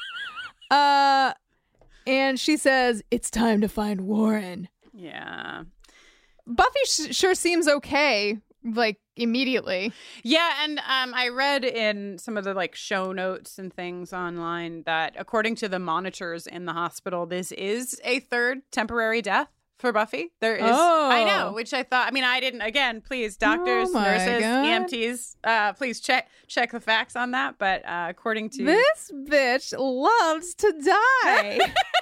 uh, and she says, it's time to find Warren. Yeah. Buffy sh- sure seems okay, like, immediately. Yeah, and um, I read in some of the like show notes and things online that according to the monitors in the hospital, this is a third temporary death for Buffy. There is, Oh. I know, which I thought. I mean, I didn't. Again, please, doctors, Oh my nurses, God. E M Ts, uh, please check check the facts on that. But uh, according to This bitch loves to die.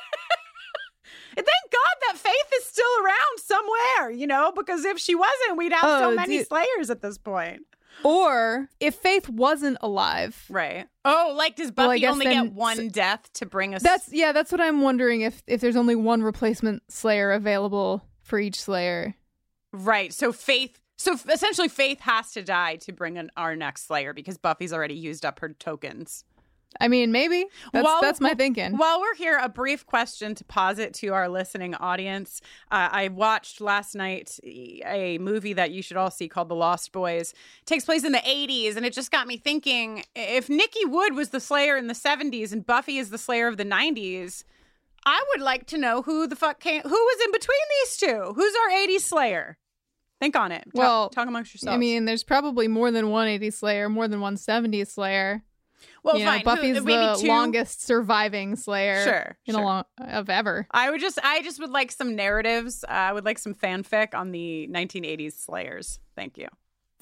And thank God that Faith is still around somewhere, you know, because if she wasn't, we'd have so Oh, many dude. Slayers at this point. Or if Faith wasn't alive. Right. Oh, like does Well, I Buffy guess only then- get one death to bring us? That's yeah, that's what I'm wondering, if if there's only one replacement Slayer available for each Slayer. right. So Faith, so f- essentially Faith has to die to bring in our next Slayer because Buffy's already used up her tokens. I mean, maybe. That's While- that's my thinking. While we're here, a brief question to posit to our listening audience. Uh, I watched last night a movie that you should all see called The Lost Boys. It takes place in the eighties, and it just got me thinking, if Nikki Wood was the Slayer in the seventies and Buffy is the Slayer of the nineties, I would like to know who the fuck came, who was in between these two? Who's our eighties Slayer? Think on it. Talk, Well, talk amongst yourselves. I mean, there's probably more than one eighties Slayer, more than one seventies Slayer. well, you know, fine. Who- Buffy's maybe the two? longest surviving Slayer Sure, in sure. a long of ever. I would just, I just would like some narratives. Uh, I would like some fanfic on the nineteen eighties Slayers. Thank you.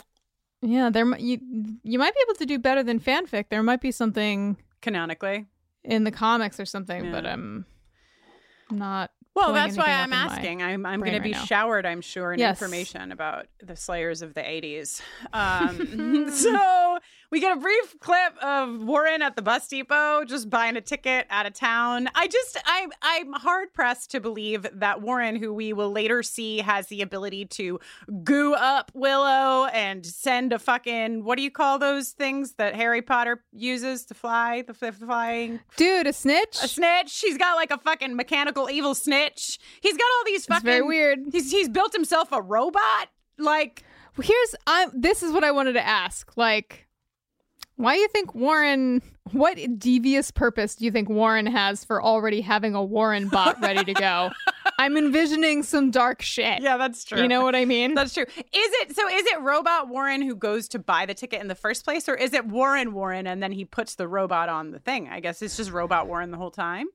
Yeah, there mi- you you might be able to do better than fanfic. There might be something Canonically. in the comics or something, but Yeah. I'm not. Well, pulling that's why anything I'm up in my asking. I'm I'm brain going to be right now. showered, I'm sure, in Yes. information about the Slayers of the eighties. Um, so we get a brief clip of Warren at the bus depot, just buying a ticket out of town. I just, I, I'm hard pressed to believe that Warren, who we will later see has the ability to goo up Willow and send a fucking, what do you call those things that Harry Potter uses to fly? The, the flying Dude, a snitch. a snitch. She's got like a fucking mechanical evil snitch. He's got all these fucking. It's very weird. He's he's built himself a robot. Like, Here's I. This is what I wanted to ask. Like, why do you think Warren? What devious purpose do you think Warren has for already having a Warren bot ready to go? I'm envisioning some dark shit. yeah, that's true. You know what I mean? That's true. Is it so? Is it Robot Warren who goes to buy the ticket in the first place, or is it Warren Warren and then he puts the robot on the thing? I guess it's just Robot Warren the whole time.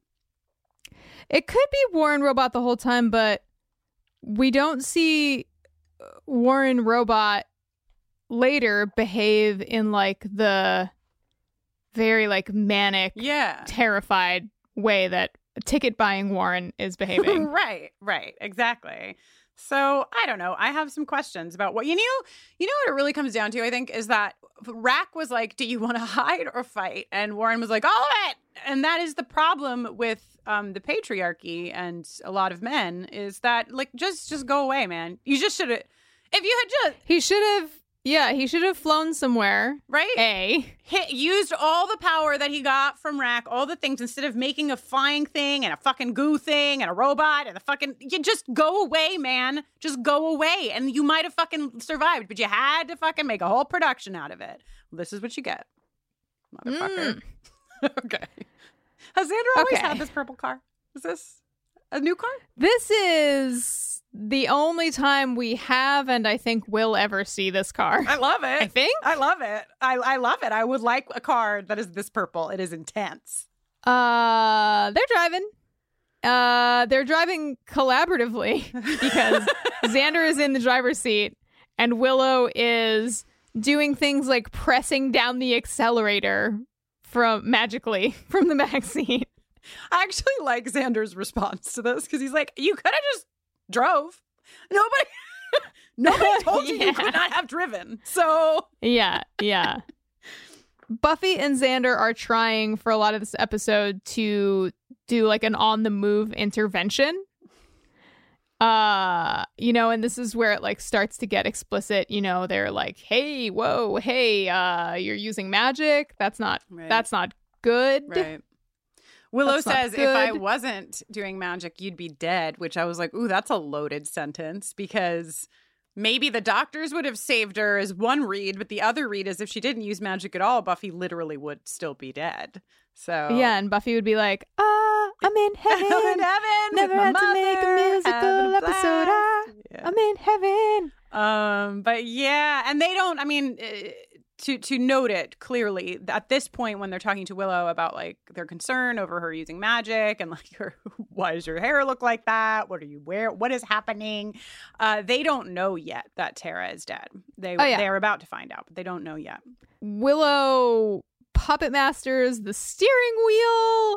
It could be Warren Robot the whole time, but we don't see Warren Robot later behave in like the very like manic, Yeah. terrified way that ticket buying Warren is behaving. right, right, exactly. So I don't know. I have some questions about what you know. You know what it really comes down to, I think, is that Rack was like, "Do you want to hide or fight?" And Warren was like, "All of it." And that is the problem with um, the patriarchy and a lot of men is that like just just go away, man. You just should have. If you had just He should have Yeah, he should have flown somewhere. Right? A. Hit, used all the power that he got from Rack, all the things, instead of making a flying thing and a fucking goo thing and a robot and a fucking... You just go away, man. Just go away. And you might have fucking survived, but you had to fucking make a whole production out of it. Well, this is what you get, motherfucker. Mm. Okay. Has Xander always Okay. had this purple car? Is this a new car? This is the only time we have and I think will ever see this car. I love it. I think. I love it. I, I love it. I would like a car that is this purple. It is intense. Uh, they're driving. Uh, they're driving collaboratively because Xander is in the driver's seat and Willow is doing things like pressing down the accelerator from magically from the back seat. I actually like Xander's response to this because he's like, you could have just drove. Nobody nobody told you Yeah. you could not have driven. So Yeah, yeah. Buffy and Xander are trying for a lot of this episode to do like an on the move intervention. Uh, you know, and this is where it like starts to get explicit. You know, they're like, "Hey, whoa, hey, uh, you're using magic. That's not Right. that's not good." right. Willow That's not says, if I good. wasn't doing magic, you'd be dead, which I was like, ooh, that's a loaded sentence because maybe the doctors would have saved her as one read, but the other read is if she didn't use magic at all, Buffy literally would still be dead. So Yeah, and Buffy would be like, "Ah, I'm in heaven. I'm in heaven Never with my had to make a mother, musical having a episode. Ah, blast." Yeah. I'm in heaven." Um, but yeah, and they don't, I mean, uh, to to note it clearly, at this point when they're talking to Willow about like their concern over her using magic and like her, why does your hair look like that? What are you wearing? What is happening? Uh, they don't know yet that Tara is dead. They Oh, yeah. they're about to find out, but they don't know yet. Willow puppet masters the steering wheel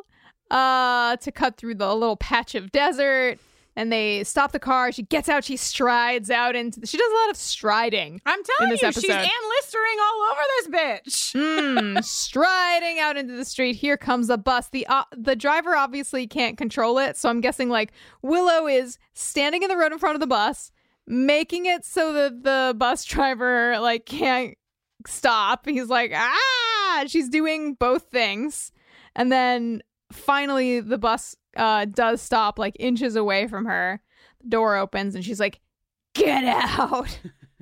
uh to cut through the little patch of desert, and they stop the car. She gets out, she strides out into the, she does a lot of striding. I'm In telling this you, episode. she's Ann Listering all over this bitch. Hmm, striding out into the street. Here comes a bus. The uh, the driver obviously can't control it, so I'm guessing like Willow is standing in the road in front of the bus, making it so that the bus driver like can't stop. He's like, ah, she's doing both things. And then finally the bus uh, does stop like inches away from her. The door opens and she's like, get out.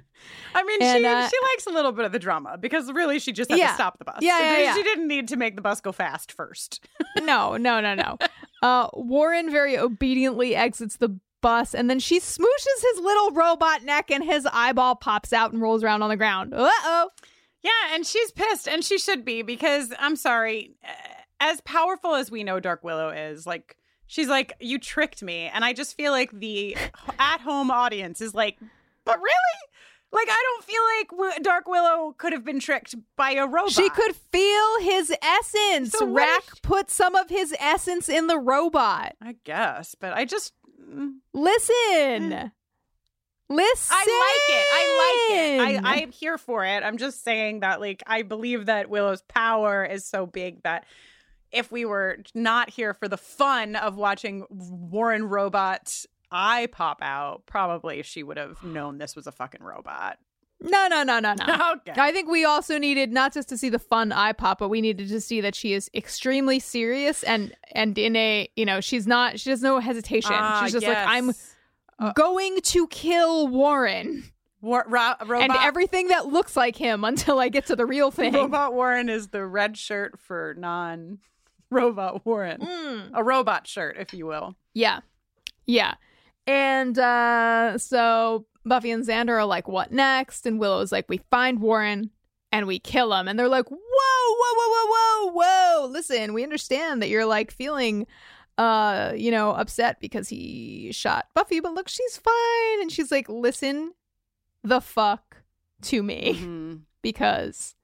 I mean, And, she uh, she likes a little bit of the drama because really she just had Yeah. to stop the bus. Yeah, So yeah, they- yeah. She didn't need to make the bus go fast first. No, no, no, no. Uh, Warren very obediently exits the bus, and then she smooshes his little robot neck, and his eyeball pops out and rolls around on the ground. Uh-oh. Yeah, and she's pissed, and she should be because I'm sorry, uh, as powerful as we know Dark Willow is, like she's like, you tricked me, and I just feel like the at-home audience is like, but really? Like, I don't feel like w- Dark Willow could have been tricked by a robot. She could feel his essence. So what Rack if- put some of his essence in the robot. I guess, but I just, mm, Listen. Listen. I like it. I like it. I, I'm here for it. I'm just saying that, like, I believe that Willow's power is so big that if we were not here for the fun of watching Warren Robot eye pop out, probably she would have known this was a fucking robot. No, no, no, no, no. Okay. I think we also needed not just to see the fun eye pop, but we needed to see that she is extremely serious and and in a, you know, she's not, she has no hesitation. Ah, she's just like, yes. I'm Uh, going to kill Warren War- ro- robot, and everything that looks like him until I get to the real thing. Robot Warren is the red shirt for non-robot Warren. Mm. A robot shirt, if you will. Yeah. Yeah. And uh, so Buffy and Xander are like, what next? And Willow's like, we find Warren and we kill him. And they're like, whoa, whoa, whoa, whoa, whoa, whoa. Listen, we understand that you're like feeling, uh, you know, upset because he shot Buffy, but look, she's fine. And she's like, listen the fuck to me Mhm. because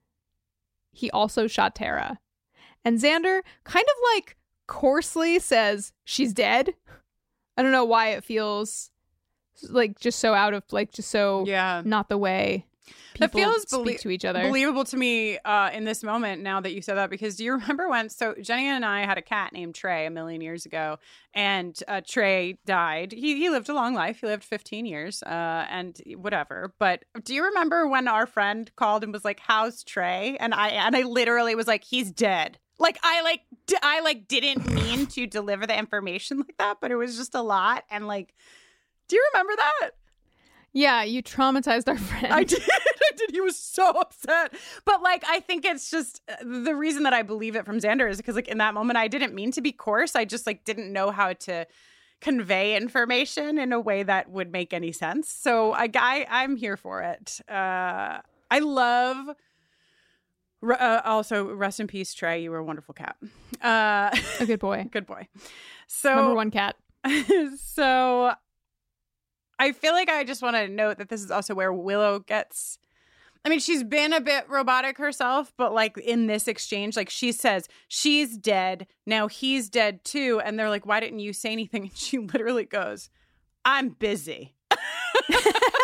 he also shot Tara. And Xander kind of like coarsely says she's dead. I don't know why it feels like just so out of like just so Yeah. not the way That people feels speak belie- to each other. believable to me uh, in this moment now that you said that, because do you remember when, so Jenny and I had a cat named Trey a million years ago, and uh, Trey died. He, he lived a long life. He lived fifteen years uh, and whatever. But do you remember when our friend called and was like, how's Trey? And I, and I literally was like, he's dead. Like, I like, d- I like didn't mean to deliver the information like that, but it was just a lot. And like, do you remember that? Yeah, you traumatized our friend. I did. I did. He was so upset. But like, I think it's just uh, the reason that I believe it from Xander is because like in that moment, I didn't mean to be coarse. I just like didn't know how to convey information in a way that would make any sense. So I, I I'm here for it. Uh, I love. Uh, also, rest in peace, Trey. You were a wonderful cat. Uh, A good boy. good boy. So Number one cat. so. I feel like I just want to note that this is also where Willow gets, I mean, she's been a bit robotic herself, but like in this exchange, like she says, she's dead. Now he's dead too. And they're like, why didn't you say anything? And she literally goes, I'm busy. Okay.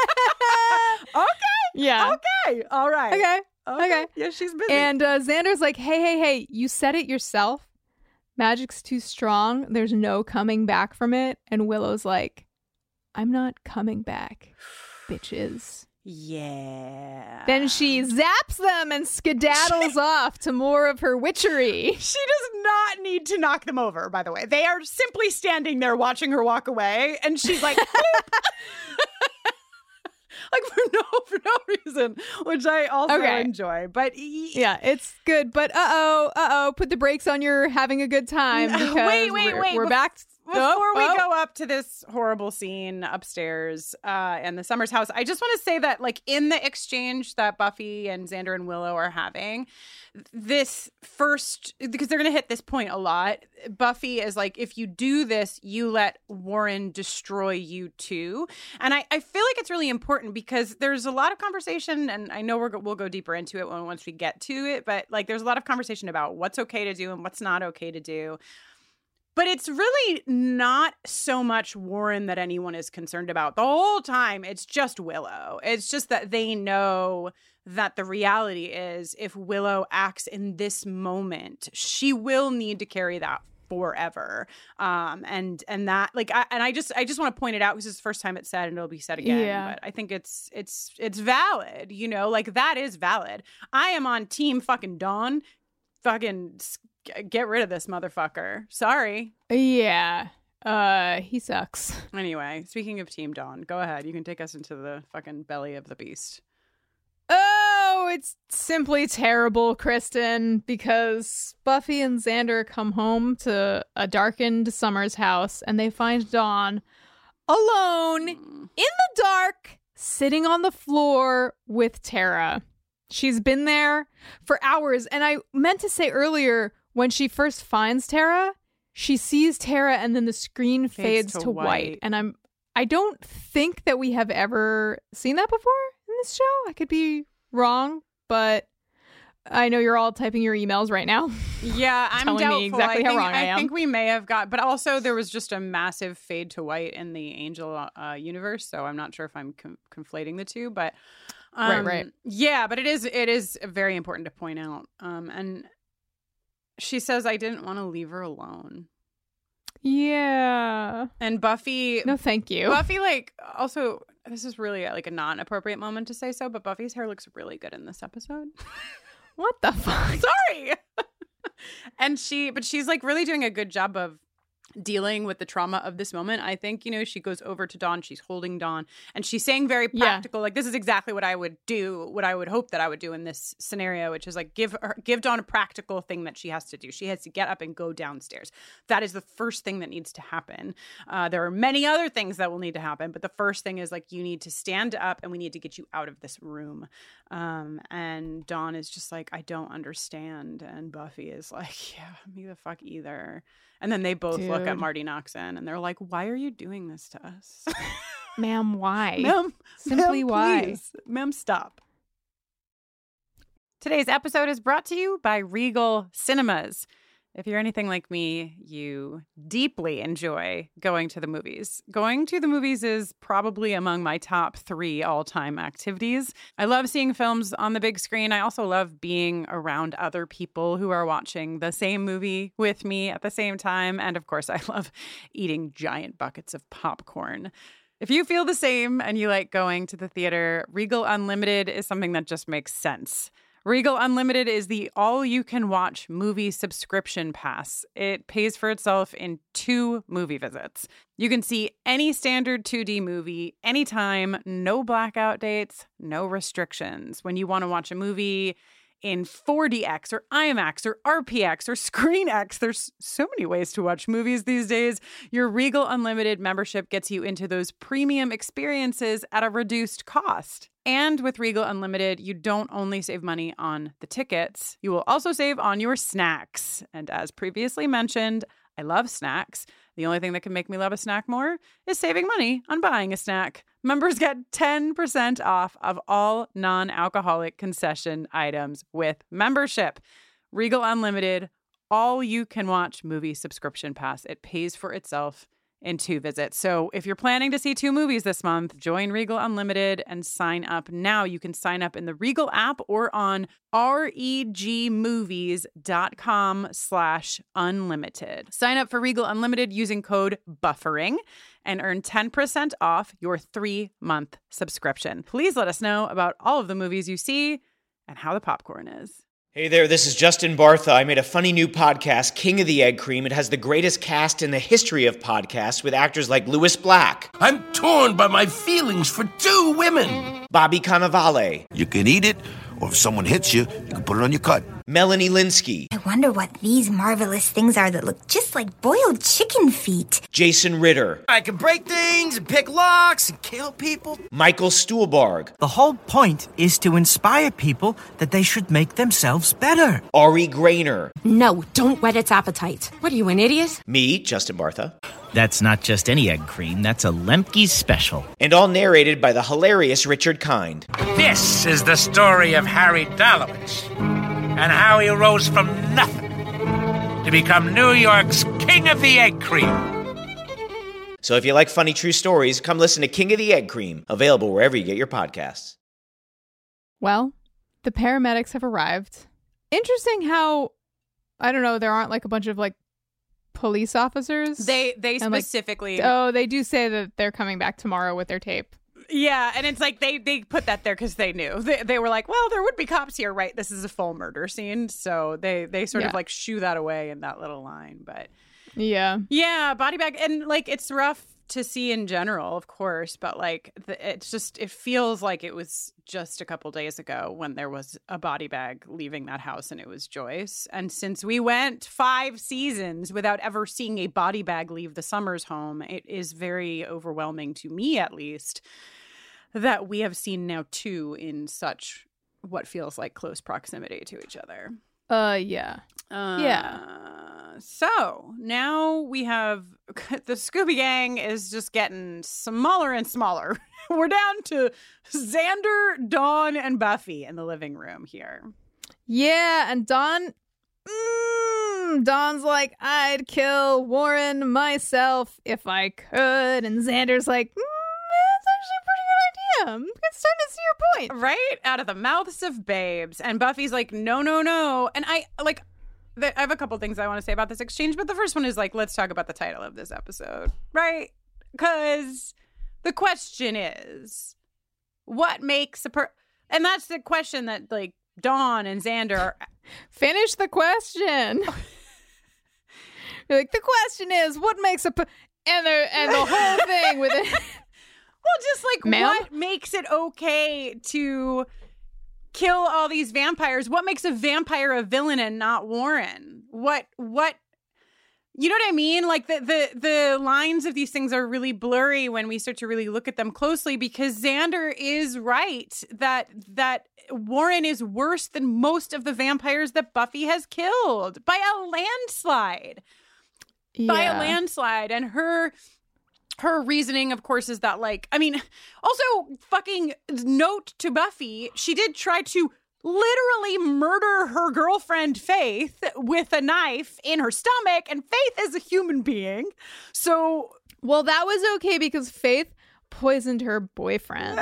Yeah. Okay. All right. Okay. Okay. Okay. Yeah, she's busy. And uh, Xander's like, hey, hey, hey, you said it yourself. Magic's too strong. There's no coming back from it. And Willow's like, I'm not coming back, bitches. Yeah. Then she zaps them and skedaddles off to more of her witchery. She does not need to knock them over, by the way. They are simply standing there watching her walk away, and she's like, like for no for no reason, which I also Okay. enjoy. But e- Yeah, it's good. But uh-oh, uh-oh, put the brakes on your having a good time because Wait, wait, we're, wait. we're Bef- back. Before Oh, we oh. go up to this horrible scene upstairs uh, in the Summers house, I just want to say that, like, in the exchange that Buffy and Xander and Willow are having, this first, because they're going to hit this point a lot, Buffy is like, if you do this, you let Warren destroy you too. And I, I feel like it's really important because there's a lot of conversation, and I know we're, we'll go deeper into it when, once we get to it, but like there's a lot of conversation about what's okay to do and what's not okay to do. But it's really not so much Warren that anyone is concerned about. The whole time, it's just Willow. It's just that they know that the reality is if Willow acts in this moment, she will need to carry that forever. Um, and and that like I, and I just I just want to point it out because it's the first time it's said and it'll be said again. Yeah. But I think it's it's it's valid. You know, like that is valid. I am on team fucking Dawn. Fucking get rid of this motherfucker. Sorry. Yeah. Uh, he sucks. Anyway, speaking of Team Dawn, go ahead. You can take us into the fucking belly of the beast. Oh, it's simply terrible, Kristen, because Buffy and Xander come home to a darkened Summers house and they find Dawn alone in the dark, sitting on the floor with Tara. She's been there for hours. And I meant to say earlier, when she first finds Tara, she sees Tara and then the screen fades, Fades to to white. white. And I'm I don't think that we have ever seen that before in this show. I could be wrong, but I know you're all typing your emails right now. Yeah, I'm Telling doubtful. me exactly I how think, wrong I am. think we may have got, but also there was just a massive fade to white in the Angel uh, universe, so I'm not sure if I'm com- conflating the two, but um, Right, right. Yeah, but it is it is very important to point out. Um, and she says, "I didn't want to leave her alone." Yeah. And Buffy, No, thank you. Buffy, like, also, this is really like a non-appropriate moment to say so, but Buffy's hair looks really good in this episode. What the fuck? Sorry. And she, but she's like really doing a good job of dealing with the trauma of this moment. I think, you know, she goes over to Dawn, she's holding Dawn, and she's saying very Yeah. practical, like, this is exactly what I would do, what I would hope that I would do in this scenario, which is like give her, give Dawn a practical thing that she has to do. She has to get up and go downstairs. That is the first thing that needs to happen. Uh, there are many other things that will need to happen, but the first thing is like, you need to stand up and we need to get you out of this room. Um, and Dawn is just like, I don't understand. And Buffy is like, yeah, me the fuck either. And then they both look at Dude. Marty Noxon and they're like, why are you doing this to us? Ma'am, why? Ma'am, Simply ma'am, why? please. Ma'am, stop. Today's episode is brought to you by Regal Cinemas. If you're anything like me, you deeply enjoy going to the movies. Going to the movies is probably among my top three all-time activities. I love seeing films on the big screen. I also love being around other people who are watching the same movie with me at the same time. And of course, I love eating giant buckets of popcorn. If you feel the same and you like going to the theater, Regal Unlimited is something that just makes sense. Regal Unlimited is the all-you-can-watch movie subscription pass. It pays for itself in two movie visits. You can see any standard two D movie anytime, no blackout dates, no restrictions. When you want to watch a movie in four D X or IMAX or R P X or ScreenX, there's so many ways to watch movies these days. Your Regal Unlimited membership gets you into those premium experiences at a reduced cost. And with Regal Unlimited, you don't only save money on the tickets, you will also save on your snacks. And as previously mentioned, I love snacks. The only thing that can make me love a snack more is saving money on buying a snack. Members get ten percent off of all non-alcoholic concession items with membership. Regal Unlimited, all you can watch movie subscription pass. It pays for itself in two visits. So if you're planning to see two movies this month, join Regal Unlimited and sign up now. You can sign up in the Regal app or on regmovies.com slash unlimited. Sign up for Regal Unlimited using code BUFFERING and earn ten percent off your three-month subscription. Please let us know about all of the movies you see and how the popcorn is. Hey there, this is Justin Bartha. I made a funny new podcast, King of the Egg Cream. It has the greatest cast in the history of podcasts with actors like Louis Black. I'm torn by my feelings for two women. Bobby Cannavale. You can eat it, or if someone hits you, you can put it on your cut. Melanie Linsky. I wonder what these marvelous things are that look just like boiled chicken feet. Jason Ritter. I can break things and pick locks and kill people. Michael Stuhlbarg. The whole point is to inspire people that they should make themselves better. Ari Grainer. No, don't whet its appetite. What are you, an idiot? Me, Justin Bartha. That's not just any egg cream, that's a Lemke's special. And all narrated by the hilarious Richard Kind. This is the story of Harry Dalowitz and how he rose from nothing to become New York's King of the Egg Cream. So if you like funny true stories, come listen to King of the Egg Cream, available wherever you get your podcasts. Well, the paramedics have arrived. Interesting how, I don't know, there aren't like a bunch of like police officers. They they and, specifically like, oh, they do say that they're coming back tomorrow with their tape. Yeah, and it's like they they put that there because they knew. They, they were like, well, there would be cops here, right? This is a full murder scene. So they, they sort yeah. of like shoo that away in that little line. But yeah. Yeah, body bag. And like it's rough to see in general, of course. But like the, it's just it feels like it was just a couple days ago when there was a body bag leaving that house and it was Joyce. And since we went five seasons without ever seeing a body bag leave the Summers home, it is very overwhelming to me, at least, that we have seen now two in such what feels like close proximity to each other. Uh, yeah. Uh, yeah. So now we have the Scooby Gang is just getting smaller and smaller. We're down to Xander, Dawn, and Buffy in the living room here. Yeah, and Dawn, mm, Dawn's like, I'd kill Warren myself if I could. And Xander's like, mm, that's actually a pretty good idea. I'm starting to see your point. Right? Out of the mouths of babes. And Buffy's like, no, no, no. And I, like, I have a couple things I want to say about this exchange, but the first one is like, let's talk about the title of this episode, right? Because the question is, what makes a per... And that's the question that, like, Dawn and Xander are... Finish the question. You're like, the question is, what makes a... Per... And, and the whole thing with it... Well, just like, Ma'am? What makes it okay to kill all these vampires? What makes a vampire a villain and not Warren? What, what, you know what I mean? Like the, the, the lines of these things are really blurry when we start to really look at them closely, because Xander is right that, that Warren is worse than most of the vampires that Buffy has killed by a landslide, yeah. by a landslide. And her... Her reasoning, of course, is that, like, I mean, also fucking note to Buffy, she did try to literally murder her girlfriend Faith with a knife in her stomach, and Faith is a human being. So, well, that was okay because Faith poisoned her boyfriend.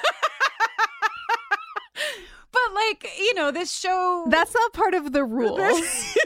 But, like, you know, this show... That's not part of the rules. This,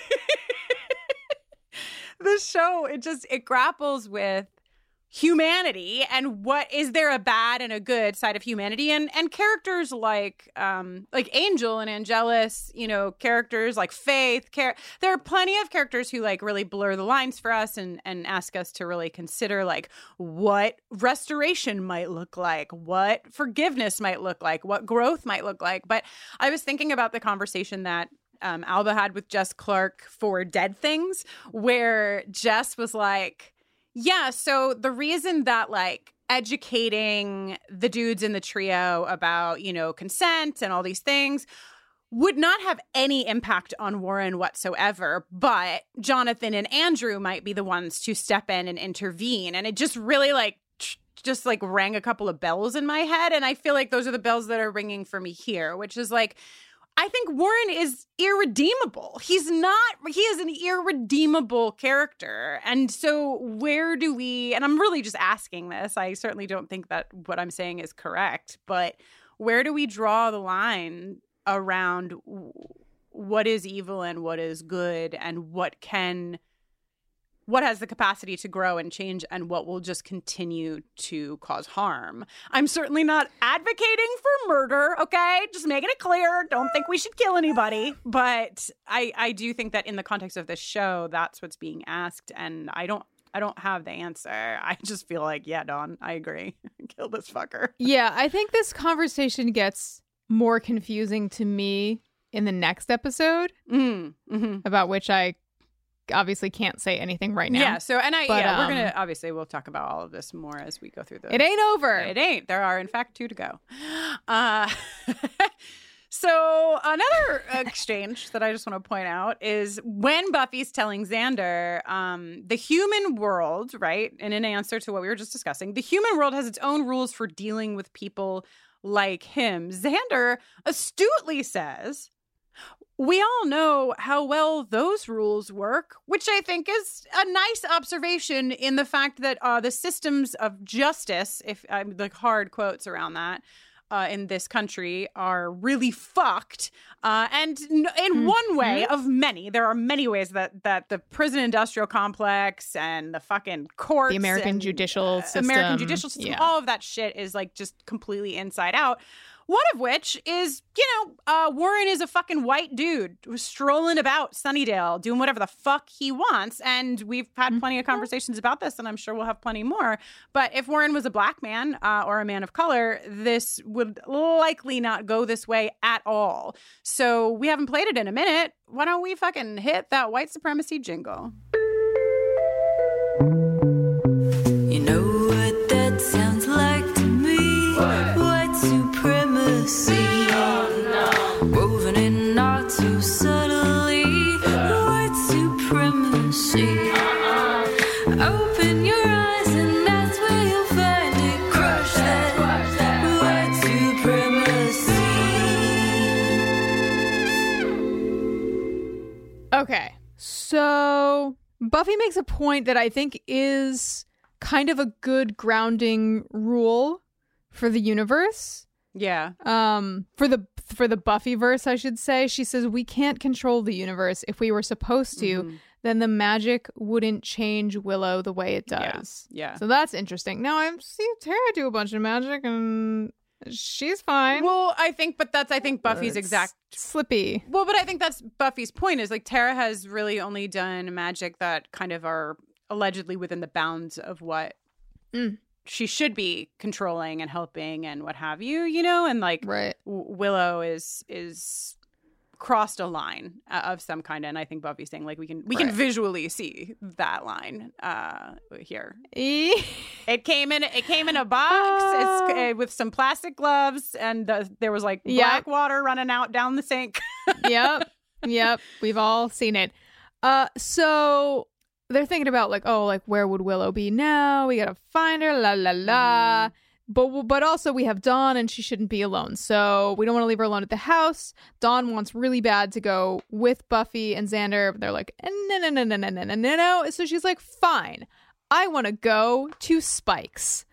this show, it just, it grapples with humanity and what is there a bad and a good side of humanity, and and characters like um like Angel and Angelus, you know, characters like Faith. Char- there are plenty of characters who like really blur the lines for us and and ask us to really consider like what restoration might look like, what forgiveness might look like, what growth might look like. But I was thinking about the conversation that um, Alba had with Jess Clark for Dead Things, where Jess was like, yeah, so the reason that, like, educating the dudes in the trio about, you know, consent and all these things would not have any impact on Warren whatsoever, but Jonathan and Andrew might be the ones to step in and intervene. And it just really, like, just, like, rang a couple of bells in my head. And I feel like those are the bells that are ringing for me here, which is, like, I think Warren is irredeemable. He's not, he is an irredeemable character. And so where do we, and I'm really just asking this, I certainly don't think that what I'm saying is correct, but where do we draw the line around what is evil and what is good and what can, what has the capacity to grow and change and what will just continue to cause harm? I'm certainly not advocating for murder, okay? Just making it clear. Don't think we should kill anybody. But I, I do think that in the context of this show, that's what's being asked. And I don't I don't have the answer. I just feel like, yeah, Dawn, I agree. Kill this fucker. Yeah, I think this conversation gets more confusing to me in the next episode, mm, mm-hmm. about which I obviously can't say anything right now. Yeah, so and I but, yeah, um, we're gonna obviously we'll talk about all of this more as we go through the It ain't over. It ain't. There are in fact two to go. Uh so another exchange that I just want to point out is when Buffy's telling Xander, um, the human world, right? And in answer to what we were just discussing, the human world has its own rules for dealing with people like him. Xander astutely says, we all know how well those rules work, which I think is a nice observation in the fact that uh, the systems of justice, if I'm like hard quotes around that, uh, in this country are really fucked. Uh, and in mm-hmm. one way of many, there are many ways that that the prison industrial complex and the fucking courts, the American and, judicial uh, system, American judicial system, yeah. all of that shit is like just completely inside out. One of which is, you know, uh, Warren is a fucking white dude who's strolling about Sunnydale doing whatever the fuck he wants. And we've had plenty of conversations about this, and I'm sure we'll have plenty more. But if Warren was a black man uh, or a man of color, this would likely not go this way at all. So we haven't played it in a minute. Why don't we fucking hit that white supremacy jingle? You know what that sounds like to me? What? White supremacy. Oh, no. Woven in not too subtly. White supremacy. Uh-uh. Open your eyes and that's where you'll find it. Crush that, Crush that white supremacy. Okay, so Buffy makes a point that I think is kind of a good grounding rule for the universe. Yeah. Um, for the for the Buffyverse, I should say. She says we can't control the universe. If we were supposed to, mm-hmm. then the magic wouldn't change Willow the way it does. Yeah. yeah. So that's interesting. Now I've seen Tara do a bunch of magic and she's fine. Well, I think, but that's, I think Buffy's it's exact... Slippy. Well, but I think that's Buffy's point is like Tara has really only done magic that kind of are allegedly within the bounds of what mm. she should be controlling and helping and what have you, you know? And like right. w- Willow is is crossed a line uh, of some kind. And I think Buffy's saying like we can we right. can visually see that line uh, here. It came in it came in a box uh, it's, uh, with some plastic gloves and the, there was like yep. black water running out down the sink. Yep. Yep. We've all seen it. Uh, so they're thinking about like, oh, like where would Willow be now? We gotta find her. La la la. Mm. but but also we have Dawn, and she shouldn't be alone. So we don't want to leave her alone at the house. Dawn wants really bad to go with Buffy and Xander. They're like, no, no, no, no, no, no, no, no. So she's like, fine, I want to go to Spike's.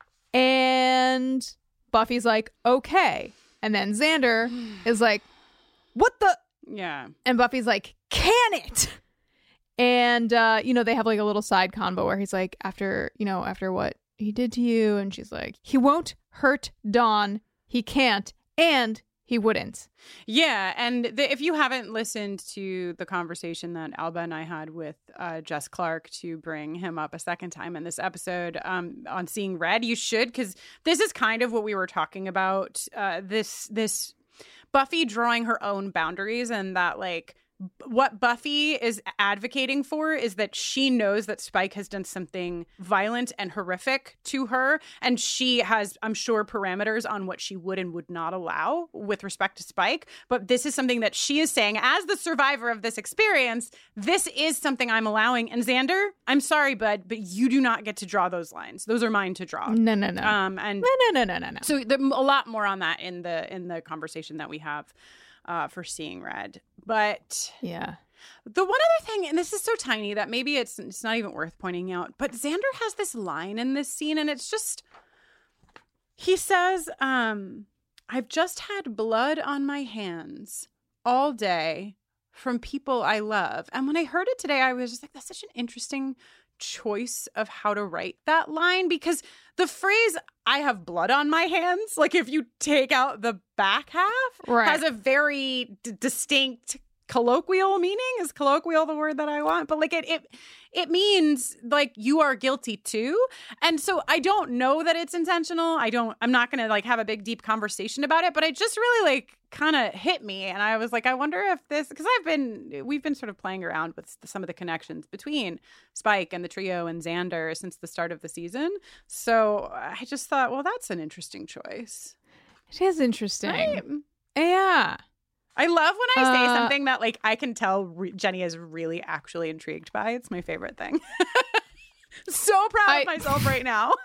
And Buffy's like, okay. And then Xander is like, what the? Yeah. And Buffy's like, can it? And, uh, you know, they have like a little side convo where he's like, after, you know, after what he did to you. And she's like, he won't hurt Dawn. He can't. And he wouldn't. Yeah. And the, if you haven't listened to the conversation that Alba and I had with uh, Jess Clark to bring him up a second time in this episode um, on Seeing Red, you should, because this is kind of what we were talking about. Uh, this, this Buffy drawing her own boundaries, and that, like, what Buffy is advocating for is that she knows that Spike has done something violent and horrific to her, and she has, I'm sure, parameters on what she would and would not allow with respect to Spike. But this is something that she is saying, as the survivor of this experience, this is something I'm allowing. And Xander, I'm sorry, bud, but you do not get to draw those lines. Those are mine to draw. No, no, no. Um, and no, no, no, no, no, no. So there, a lot more on that in the in the conversation that we have Uh, for Seeing Red. But yeah, the one other thing, and this is so tiny that maybe it's it's not even worth pointing out, but Xander has this line in this scene, and it's just, he says, um, I've just had blood on my hands all day from people I love. And when I heard it today, I was just like, that's such an interesting choice of how to write that line, because the phrase I have blood on my hands, like if you take out the back half, right, has a very d- distinct colloquial meaning. Is colloquial the word that I want? But like it it it means like you are guilty too. And so I don't know that it's intentional. I don't I'm not gonna like have a big deep conversation about it, but it just really like kind of hit me. And I was like, I wonder if this, because I've been we've been sort of playing around with some of the connections between Spike and the trio and Xander since the start of the season. So I just thought, well, that's an interesting choice. It is interesting. Right? Yeah. I love when I say Uh, something that, like, I can tell re- Jenny is really actually intrigued by. It's my favorite thing. So proud I, of myself right now.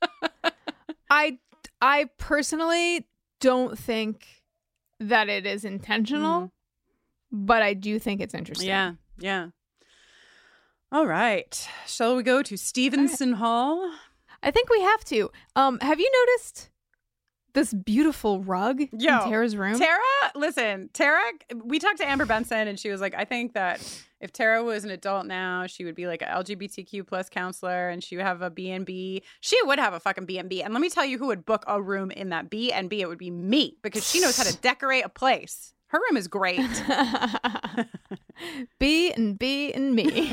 I, I personally don't think that it is intentional, mm-hmm. but I do think it's interesting. Yeah, yeah. All right. Shall we go to Stevenson right. Hall? I think we have to. Um, have you noticed this beautiful rug Yo, in Tara's room? Tara, listen, Tara, we talked to Amber Benson and she was like, I think that if Tara was an adult now, she would be like an L G B T Q plus counselor and she would have a B and B. She would have a fucking B and B. And let me tell you who would book a room in that B and B. It would be me, because she knows how to decorate a place. Her room is great. B and B and me.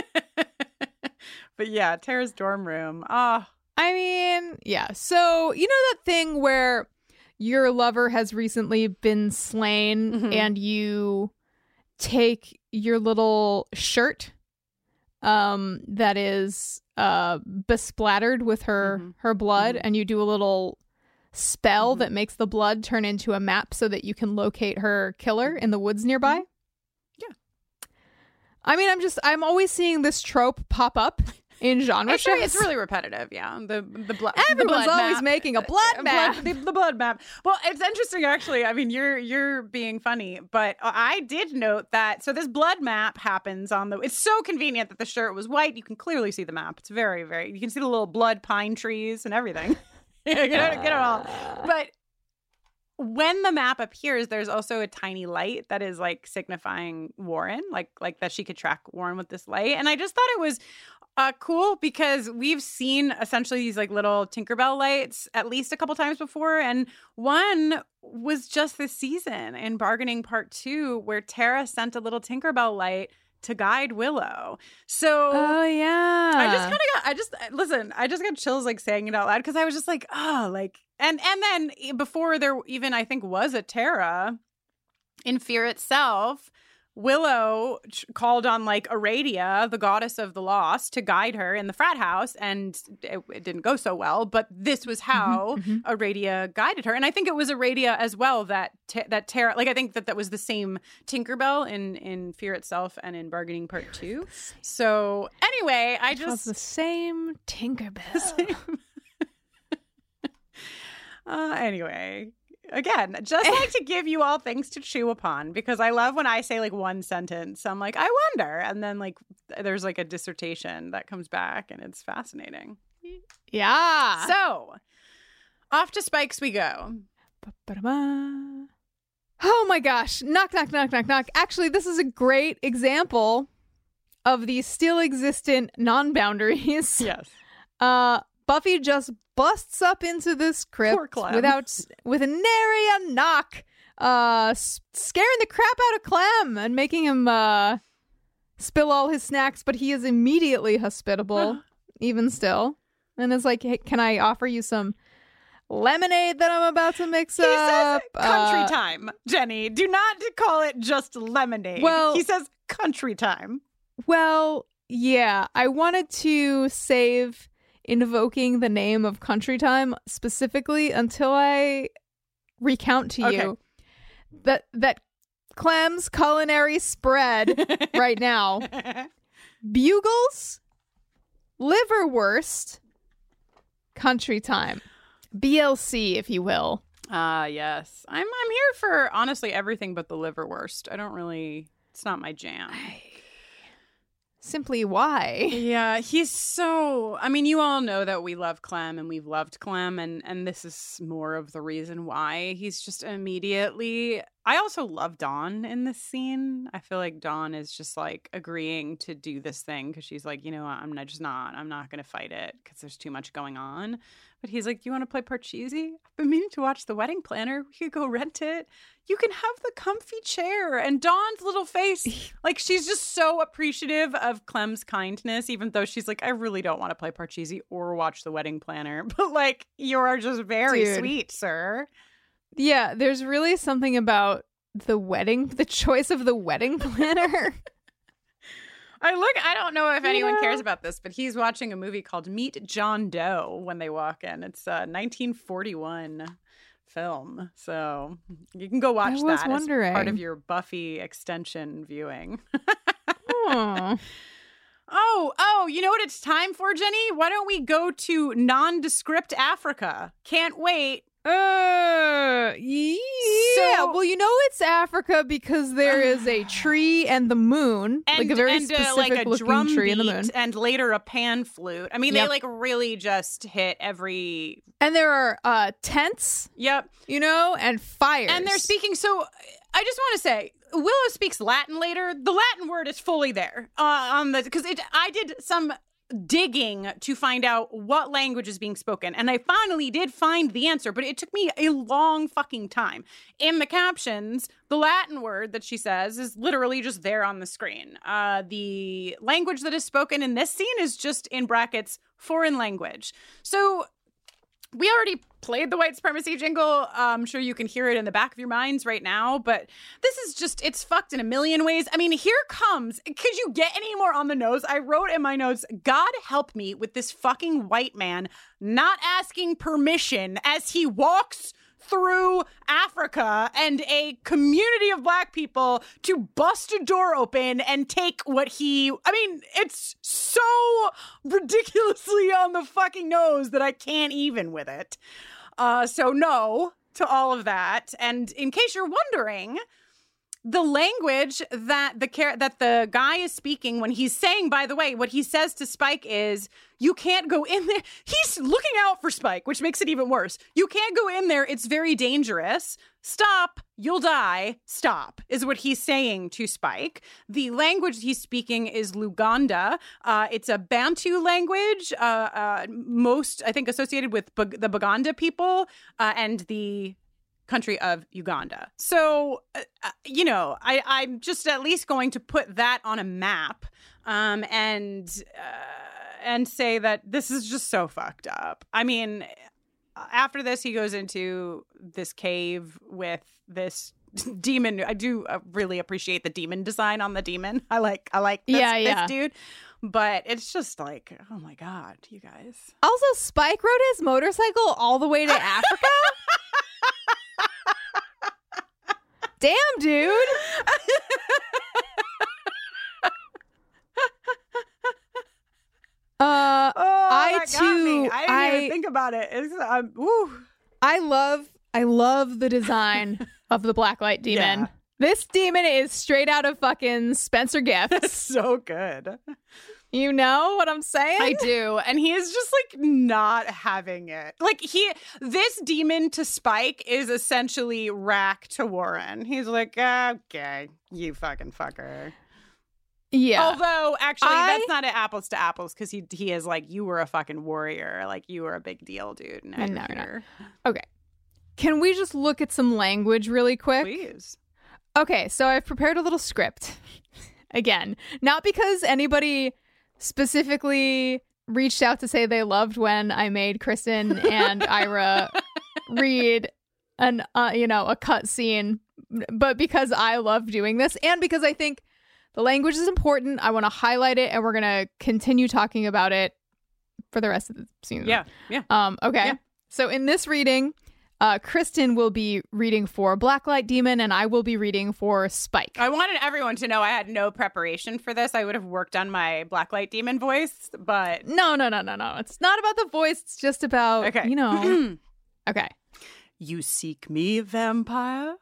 But yeah, Tara's dorm room. Oh, I mean, yeah. So, you know that thing where your lover has recently been slain mm-hmm. and you take your little shirt um, that is uh, besplattered with her, mm-hmm. her blood, mm-hmm. and you do a little spell mm-hmm. that makes the blood turn into a map so that you can locate her killer in the woods nearby? Yeah. I mean, I'm just, I'm always seeing this trope pop up in genre it's, shows. It's really repetitive, yeah. The the, blo- Everyone's the blood always map. making a blood map. Blood, the, the blood map. Well, it's interesting, actually. I mean, you're you're being funny, but I did note that. So this blood map happens on the. It's so convenient that the shirt was white. You can clearly see the map. It's very very. You can see the little blood pine trees and everything. get, it, get it all. But when the map appears, there's also a tiny light that is like signifying Warren, like like that she could track Warren with this light. And I just thought it was Uh, cool, because we've seen essentially these like little Tinkerbell lights at least a couple times before, and one was just this season in Bargaining Part Two, where Tara sent a little Tinkerbell light to guide Willow. So, oh yeah, I just kind of got. I just listen. I just got chills like saying it out loud, because I was just like, oh, like, and and then before there even I think was a Tara in Fear Itself, Willow called on like Aradia, the goddess of the lost, to guide her in the frat house, and it, it didn't go so well. But this was how mm-hmm, mm-hmm. Aradia guided her, and I think it was Aradia as well that t- that Tara, like I think that that was the same Tinkerbell in in Fear Itself and in Bargaining Part Two. So anyway, I it just was the same Tinkerbell. The same. Uh, anyway, again, just like to give you all things to chew upon because I love when I say like one sentence. I'm like, I wonder. And then like there's like a dissertation that comes back and it's fascinating. Yeah. So off to Spike's we go. Ba-ba-da-ba. Oh my gosh. Knock, knock, knock, knock, knock. Actually, this is a great example of the still existent non-boundaries. Yes. Uh, Buffy just busts up into this crypt without, with a nary a knock, uh, s- scaring the crap out of Clem and making him uh, spill all his snacks, but he is immediately hospitable, even still, and is like, hey, can I offer you some lemonade that I'm about to mix he up? He says country uh, time, Jenny. Do not call it just lemonade. Well, he says country time. Well, yeah, I wanted to save invoking the name of Country Time specifically until I recount to Okay. you that that Clem's culinary spread right now: Bugles, liverwurst, Country Time, B L C, if you will. Ah, uh, yes. I'm I'm here for honestly everything but the liverwurst. I don't really. It's not my jam. Simply why? Yeah, he's so... I mean, you all know that we love Clem and we've loved Clem, and, and this is more of the reason why. He's just immediately... I also love Dawn in this scene. I feel like Dawn is just, like, agreeing to do this thing because she's like, you know, I'm not, just not. I'm not going to fight it because there's too much going on. But he's like, do you want to play Parcheesi? I've been meaning to watch The Wedding Planner. We could go rent it. You can have the comfy chair. And Dawn's little face, like, she's just so appreciative of Clem's kindness, even though she's like, I really don't want to play Parcheesi or watch The Wedding Planner. But, like, you're just very Dude. sweet, sir. Yeah, there's really something about the wedding, the choice of the wedding planner. I look, I don't know if anyone Yeah. cares about this, but he's watching a movie called Meet John Doe when they walk in. It's a nineteen forty-one film. So you can go watch I was that wondering. as part of your Buffy extension viewing. Aw. Oh, oh, you know what it's time for, Jenny? Why don't we go to nondescript Africa? Can't wait. Uh, yeah. So- well, you know it's Africa because there is a tree and the moon, And, like a very and, uh, specific like a looking drum tree in the beat moon. and later a pan flute. I mean, Yep. they like really just hit every. And there are uh tents, Yep. you know, and fires. And they're speaking. So I just want to say, Willow speaks Latin later. The Latin word is fully there uh, on the because it. I did some digging to find out what language is being spoken, and I finally did find the answer, but it took me a long fucking time. In the captions, the Latin word that she says is literally just there on the screen. Uh, the language that is spoken in this scene is just in brackets foreign language. So we already played the white supremacy jingle. I'm sure you can hear it in the back of your minds right now, but this is just, it's fucked in a million ways. I mean, here comes, could you get any more on the nose? I wrote in my notes, God help me with this fucking white man not asking permission as he walks through Africa and a community of black people to bust a door open and take what he, I mean, it's so ridiculously on the fucking nose that I can't even with it. Uh, so no to all of that. And in case you're wondering, the language that the car- that the guy is speaking when he's saying, by the way, what he says to Spike is, you can't go in there. He's looking out for Spike, which makes it even worse. You can't go in there. It's very dangerous. Stop. You'll die. Stop, is what he's saying to Spike. The language he's speaking is Luganda. Uh, it's a Bantu language, uh, uh, most, I think, associated with Bug- the Baganda people uh, and the country of Uganda. So, uh, you know, I, I'm just at least going to put that on a map um, and uh, and say that this is just so fucked up. I mean, after this, he goes into this cave with this demon. I do uh, really appreciate the demon design on the demon. I like, I like this, Yeah, yeah. this dude. But it's just like, oh my God, you guys. Also, Spike rode his motorcycle all the way to Africa? Damn, dude. Uh, Oh, I that got too. me. I didn't I, even think about it. It's, um, woo. I love, I love the design of the Blacklight Demon. Yeah. This demon is straight out of fucking Spencer Gifts. That's so good. You know what I'm saying? I do. And he is just like not having it. Like he, this demon to Spike is essentially Rack to Warren. He's like, okay, you fucking fucker. Yeah. Although, actually, I... that's not an apples to apples because he he is like, you were a fucking warrior. Like, you were a big deal, dude. Now And now you're you're here. Okay. Can we just look at some language really quick? Please. Okay, so I've prepared a little script. Again, not because anybody specifically reached out to say they loved when I made Kristen and Ira read an, uh, you know, a cut scene, but because I love doing this and because I think the language is important. I want to highlight it, and we're going to continue talking about it for the rest of the season. Yeah, yeah. Um, okay. Yeah. So in this reading, uh, Kristen will be reading for Blacklight Demon, and I will be reading for Spike. I wanted everyone to know I had no preparation for this. I would have worked on my Blacklight Demon voice, but... No, no, no, no, no. It's not about the voice. It's just about, Okay. you know. Okay. You seek me, vampire?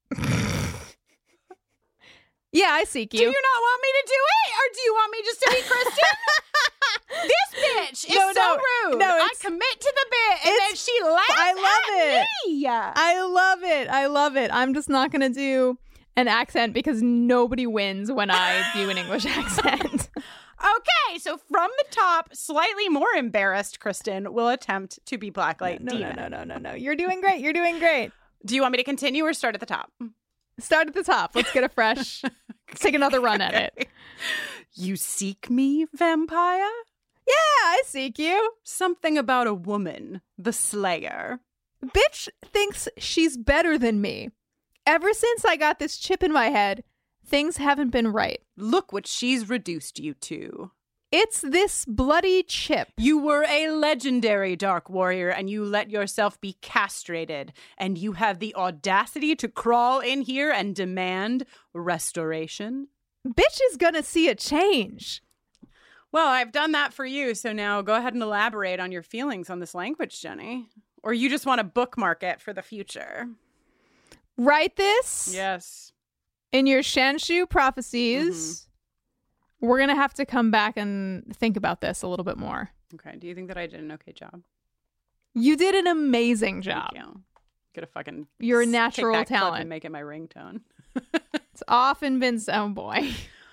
Yeah, I seek you. Do you not want me to do it? Or do you want me just to be Kristen? This bitch is No, so no, rude. no, I it's- commit to the bit, and then it's- she laughs I love at it. me. I love it. I love it. I'm just not going to do an accent because nobody wins when I do an English accent. Okay, so from the top, slightly more embarrassed Kristen will attempt to be Blacklight no, Demon. no, no, no, no, no. You're doing great. You're doing great. Do you want me to continue or start at the top? Start at the top. Let's get a fresh, let's take another run at it. You seek me, vampire? Yeah, I seek you. Something about a woman, the Slayer. Bitch thinks she's better than me. Ever since I got this chip in my head, things haven't been right. Look what she's reduced you to. It's this bloody chip. You were a legendary dark warrior and you let yourself be castrated, and you have the audacity to crawl in here and demand restoration? Bitch is gonna see a change. Well, I've done that for you, so now go ahead and elaborate on your feelings on this language, Jenny. Or you just want to bookmark it for the future. Write this Yes. in your Shanshu prophecies. Mm-hmm. We're gonna have to come back and think about this a little bit more. Okay, do you think that I did an okay job? You did an amazing job. Thank you. Gonna fucking You're a s- natural take that clip talent. and make it my ringtone. It's often been so, oh boy.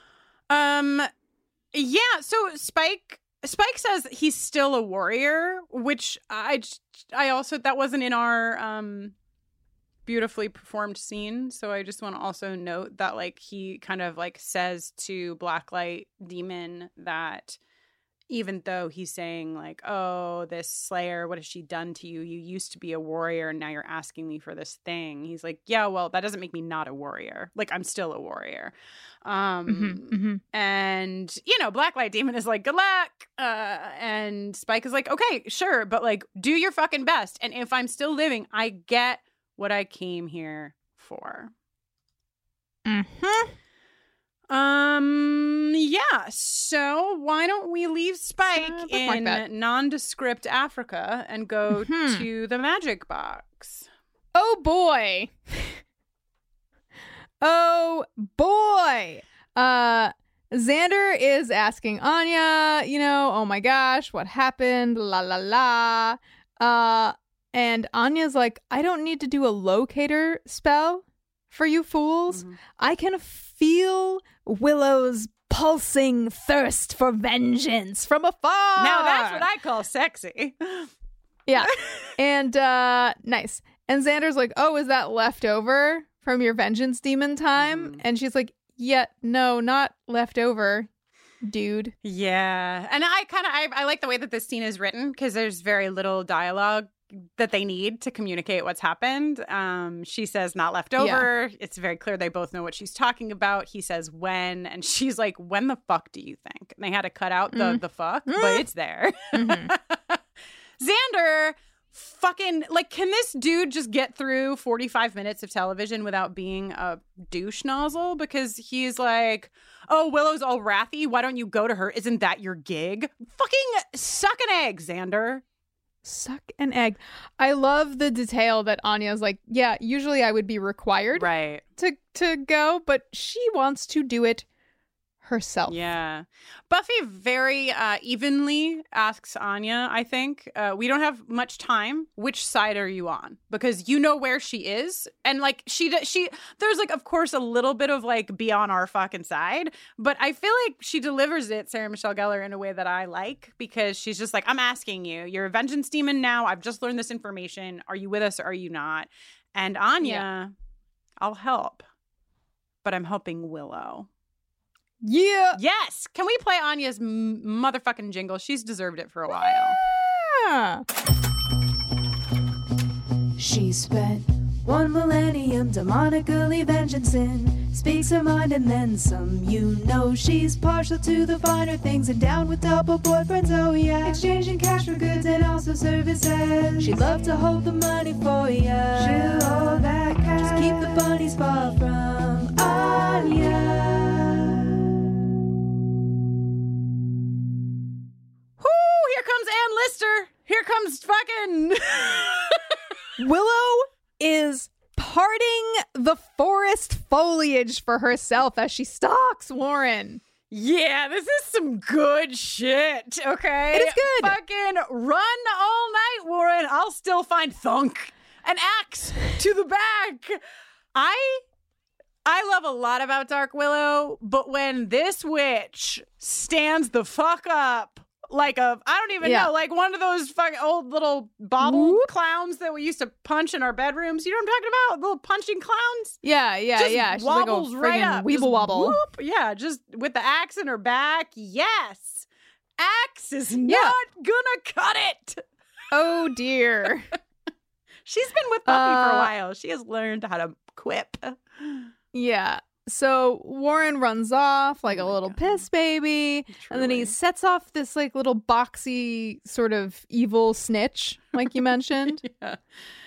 Um, yeah. So Spike, Spike says he's still a warrior, which I, j- I also that wasn't in our um beautifully performed scene. So I just want to also note that like he kind of like says to Blacklight Demon that even though he's saying like, oh, this Slayer, what has she done to you? You used to be a warrior and now you're asking me for this thing. He's like, yeah, well, that doesn't make me not a warrior. Like, I'm still a warrior. Um, Mm-hmm, mm-hmm. And, you know, Blacklight Demon is like, good luck. Uh, and Spike is like, okay, sure. But like, do your fucking best. And if I'm still living, I get what I came here for. Mm-hmm. Um, yeah, so why don't we leave Spike Uh, bookmark in that. nondescript Africa and go Mhm. to the magic box? Oh boy. Oh boy. Uh Xander is asking Anya, you know, oh my gosh, what happened? La la la. Uh and Anya's like, I don't need to do a locator spell for you fools. Mhm. I can feel Willow's pulsing thirst for vengeance from afar. Now that's what I call sexy. Yeah. And uh nice. And Xander's like, oh, is that left over from your vengeance demon time? Mhm. And she's like, yeah, no, not left over, dude. Yeah, and I kind of I, I like the way that this scene is written because there's very little dialogue that they need to communicate what's happened. Um, she says not left over. It's very clear they both know what she's talking about. He says when, and she's like, when the fuck do you think? And they had to cut out the Mm. the fuck, Mm. but it's there. Mhm. Xander fucking like, can this dude just get through forty-five minutes of television without being a douche nozzle? Because he's like, oh, Willow's all wrathy, why don't you go to her? Isn't that your gig? Fucking suck an egg, Xander. Suck an egg. I love the detail that Anya's like, yeah, usually I would be required right. to, to go, but she wants to do it herself. Yeah. Buffy very uh, evenly asks Anya, I think, uh, we don't have much time. Which side are you on? Because you know where she is. And like she, she, there's like, of course, a little bit of like be on our fucking side. But I feel like she delivers it, Sarah Michelle Gellar, in a way that I like, because she's just like, I'm asking you, you're a vengeance demon now. I've just learned this information. Are you with us or are you not? And Anya, yeah. I'll help. But I'm helping Willow. Yeah. Yes. Can we play Anya's m- motherfucking jingle? She's deserved it for a while. Yeah. She spent one millennium demonically vengeancing, speaks her mind and then some. You know she's partial to the finer things and down with double boyfriends, oh yeah. Exchanging cash for goods and also services. She'd love to hold the money for ya. She'll hold that cash. Just keep the bunnies far from Anya. Here comes Ann Lister. Here comes fucking Willow is parting the forest foliage for herself as she stalks Warren. Yeah, this is some good shit, okay? It is good. Fucking run all night, Warren. I'll still find thunk. An axe to the back. I I love a lot about Dark Willow, but when this witch stands the fuck up like a, I don't even yeah. know, like one of those fucking old little bobble Whoop. clowns that we used to punch in our bedrooms. You know what I'm talking about? Little punching clowns? Yeah, yeah, just yeah. She's wobbles like a right up. Weeble just wobble. Whoop. Yeah, just with the axe in her back. Yes. Axe is not yeah. gonna cut it. Oh, dear. She's been with Buffy uh, for a while. She has learned how to quip. Yeah. So Warren runs off like oh a little God. piss baby. Truly. And then he sets off this like little boxy sort of evil snitch, like you mentioned. yeah.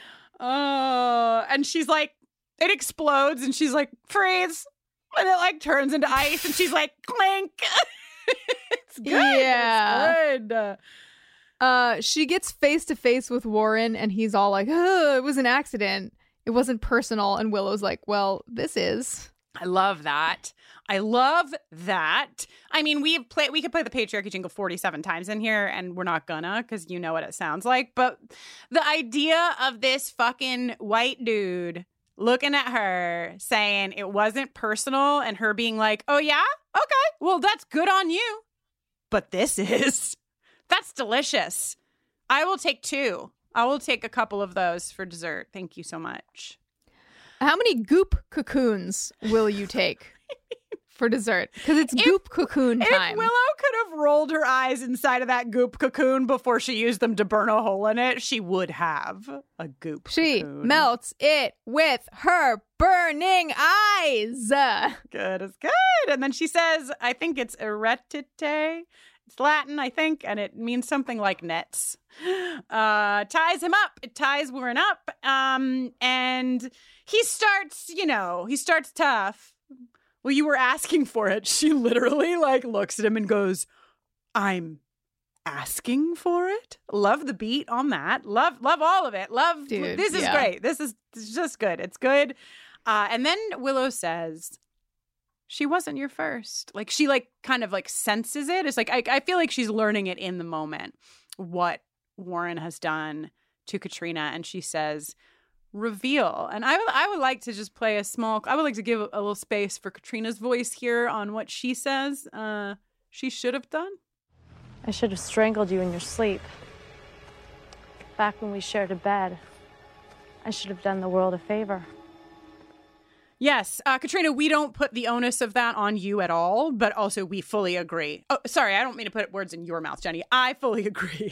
Oh, and she's like, it explodes and she's like, freeze. And it like turns into ice and she's like, clink. It's good. Yeah. It's good. Uh, she gets face to face with Warren and he's all like, oh, it was an accident. It wasn't personal. And Willow's like, well, this is. I love that. I love that. I mean, we've played. We could play the patriarchy jingle forty-seven times in here, and we're not gonna, because you know what it sounds like. But the idea of this fucking white dude looking at her, saying it wasn't personal, and her being like, "Oh yeah, okay, well that's good on you," but this is. That's delicious. I will take two. I will take a couple of those for dessert. Thank you so much. How many goop cocoons will you take for dessert? Because it's if, goop cocoon time. If Willow could have rolled her eyes inside of that goop cocoon before she used them to burn a hole in it, she would have a goop she cocoon. She melts it with her burning eyes. Good is good. And then she says, I think it's eretite. It's Latin, I think, and it means something like nets. Uh, ties him up. It ties Warren up. Um, and he starts, you know, he starts tough. Well, you were asking for it. She literally, like, looks at him and goes, I'm asking for it? Love the beat on that. Love, love all of it. Love, Dude, this is yeah. great. This is, this is just good. It's good. Uh, and then Willow says, she wasn't your first. Like, she, like, kind of, like, senses it. It's like, I, I feel like she's learning it in the moment, what Warren has done to Katrina. And she says, reveal. And I, w- I would like to just play a small, I would like to give a, a little space for Katrina's voice here on what she says uh, she should have done. I should have strangled you in your sleep. Back when we shared a bed. I should have done the world a favor. Yes, uh, Katrina, we don't put the onus of that on you at all, but also we fully agree. Oh, sorry, I don't mean to put words in your mouth, Jenny. I fully agree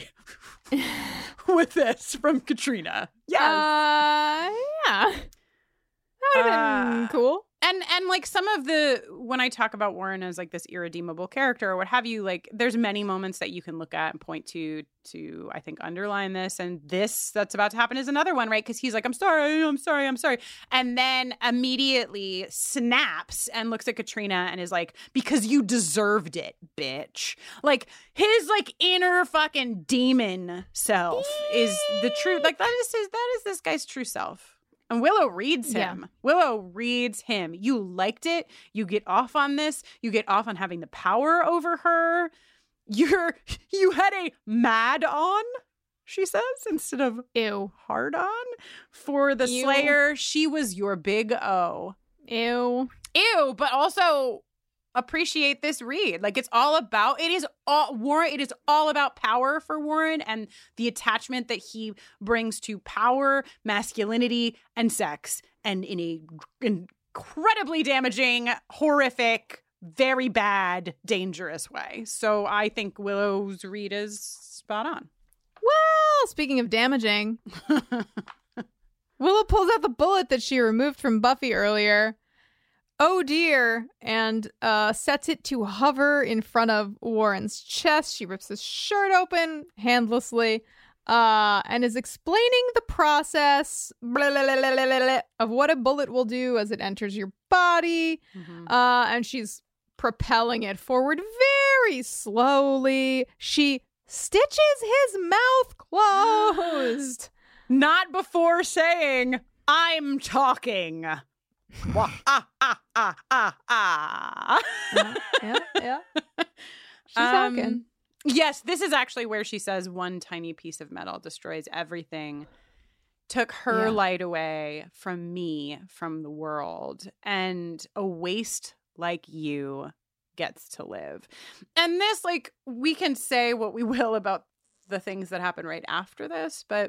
with this from Katrina. Yes. Uh, yeah. That would have been uh, cool. And and like some of the when I talk about Warren as like this irredeemable character or what have you, like there's many moments that you can look at and point to to I think underline this, and this that's about to happen is another one, right? Because he's like, I'm sorry, I'm sorry, I'm sorry, and then immediately snaps and looks at Katrina and is like, because you deserved it, bitch. Like his like inner fucking demon self is the truth. Like that is his that is this guy's true self. And Willow reads him. Yeah. Willow reads him. You liked it. You get off on this. You get off on having the power over her. You're you had a mad on, she says, instead of ew hard on for the Ew. Slayer. She was your big O. Ew. Ew, but also appreciate this read. Like it's all about it is all Warren it is all about power for Warren and the attachment that he brings to power, masculinity, and sex, and in a incredibly damaging, horrific, very bad, dangerous way. So I think Willow's read is spot on. Well, speaking of damaging, Willow pulls out the bullet that she removed from Buffy earlier. Oh dear, and uh, sets it to hover in front of Warren's chest. She rips his shirt open handlessly uh, and is explaining the process blah, blah, blah, blah, blah, blah, of what a bullet will do as it enters your body. Mm-hmm. Uh, and she's propelling it forward very slowly. She stitches his mouth closed. Not before saying, I'm talking. Wah, ah, ah, ah, ah, ah. uh, yeah, yeah. She's um, talking. Yes, this is actually where she says one tiny piece of metal destroys everything. Took her yeah. light away from me, from the world, and a waste like you gets to live. And this, like, we can say what we will about the things that happen right after this, but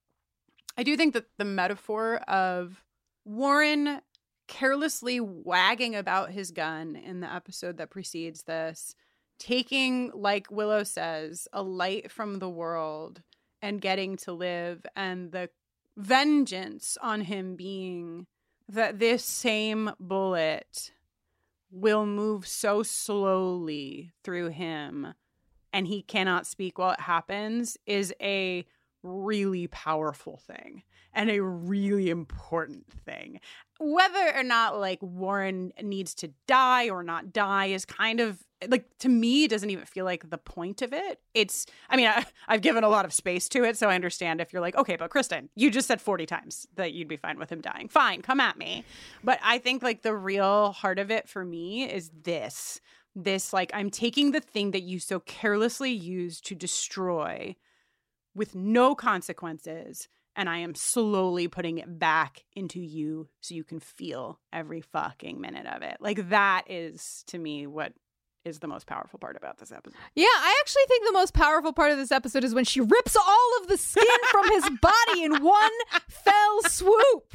I do think that the metaphor of Warren carelessly wagging about his gun in the episode that precedes this, taking, like Willow says, a light from the world and getting to live, and the vengeance on him being that this same bullet will move so slowly through him and he cannot speak while it happens, is a really powerful thing and a really important thing. Whether or not like Warren needs to die or not die is kind of like, to me, doesn't even feel like the point of it. It's, I mean, I, I've given a lot of space to it, so I understand if you're like, okay, but Kristen, you just said forty times that you'd be fine with him dying. Fine, come at me. But I think like the real heart of it for me is this, this like, I'm taking the thing that you so carelessly used to destroy with no consequences, and I am slowly putting it back into you so you can feel every fucking minute of it. Like that is, to me, what is the most powerful part about this episode. Yeah, I actually think the most powerful part of this episode is when she rips all of the skin from his body in one fell swoop.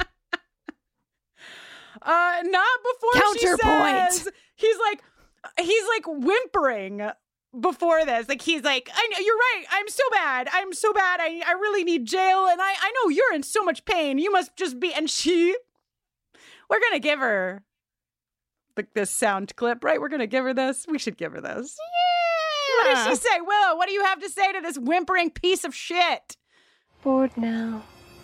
Uh, not before Counterpoint. She says, he's like, he's like whimpering before this. Like, he's like, I know, you're right. I'm so bad. I'm so bad. I, I really need jail. And I, I know you're in so much pain. You must just be. And she, we're going to give her like this sound clip, right? We're going to give her this. We should give her this. Yeah. What does she say? Willow, what do you have to say to this whimpering piece of shit? Bored now.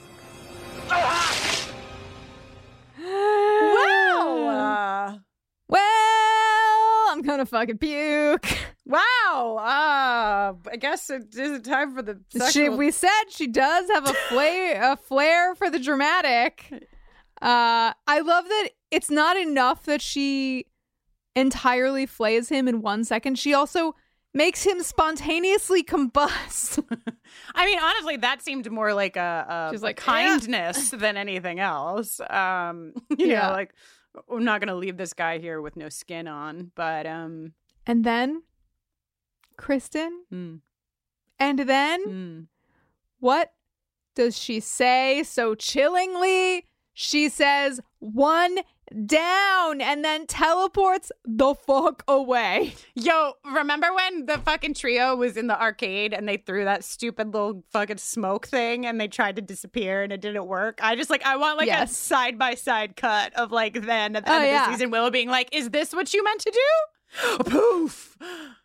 Wow. Uh, well, I'm gonna fucking puke. Wow. Uh, I guess it is time for the sexual... She, we said she does have a flair, a flair for the dramatic. Uh, I love that it's not enough that she entirely flays him in one second. She also makes him spontaneously combust. I mean, honestly, that seemed more like a, a She's like, kindness yeah. than anything else. Um, you yeah. know, like, I'm not going to leave this guy here with no skin on, but... um. And then, Kristen, mm. and then, mm. what does she say so chillingly? She says, one down and then teleports the fuck away. Yo, remember when the fucking trio was in the arcade and they threw that stupid little fucking smoke thing and they tried to disappear and it didn't work? I just like, I want like Yes. a side by side cut of like then at the Oh, end of yeah. the season, Willow being like, is this what you meant to do? Poof.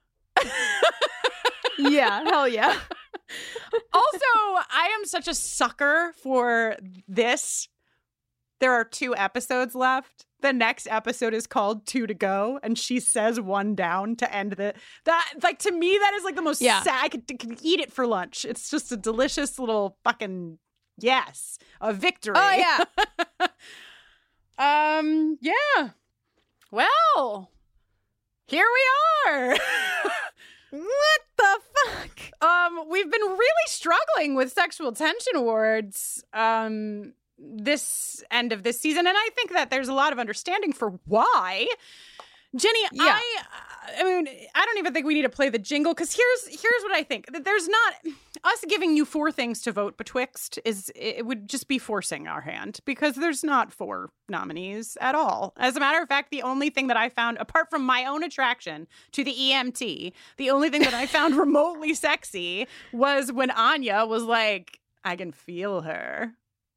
Yeah, hell yeah. Also, I am such a sucker for this. There are two episodes left. The next episode is called Two to Go, and she says one down to end the that like to me that is like the most Yeah. sad. I could, could eat it for lunch. It's just a delicious little fucking yes, a victory. Oh, yeah. um. Yeah. Well, here we are. What the fuck? Um, we've been really struggling with sexual tension awards um this end of this season, and I think that there's a lot of understanding for why. Jenny, Yeah. I I mean, I don't even think we need to play the jingle because here's here's what I think. That there's not us giving you four things to vote betwixt is it would just be forcing our hand because there's not four nominees at all. As a matter of fact, the only thing that I found apart from my own attraction to the E M T, the only thing that I found remotely sexy was when Anya was like, I can feel her.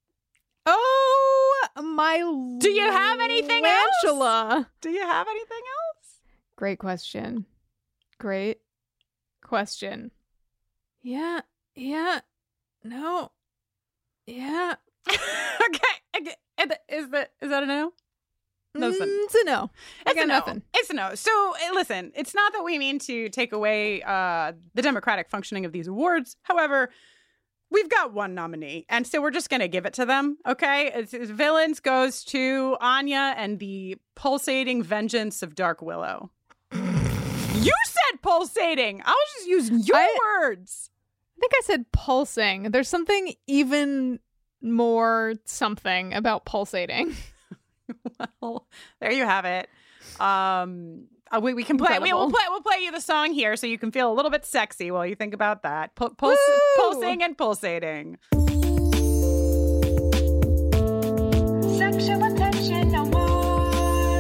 Oh, my. Do you have anything Angela. else? Do you have anything else? Great question. Great question. Yeah. Yeah. No. Yeah. okay. okay. Is that is that a no? No, Mm, it's a no. I It's got a no. nothing. It's a no. So eh, listen, it's not that we mean to take away uh, the democratic functioning of these awards. However, we've got one nominee, and so we're just going to give it to them, okay? It's, it's Villains goes to Anya and the pulsating vengeance of Dark Willow. You said pulsating. I'll just use your I- words. I think I said pulsing. There's something even more something about pulsating. Well, there you have it. Um, uh, we, we can play. We will Incredible. play. We'll play you the song here, so you can feel a little bit sexy while you think about that. Pul- puls- pulsing and pulsating. Sexual attention award.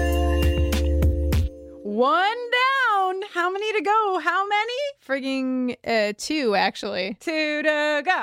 One down. How many to go? How many? Frigging uh, two, actually. Two to go.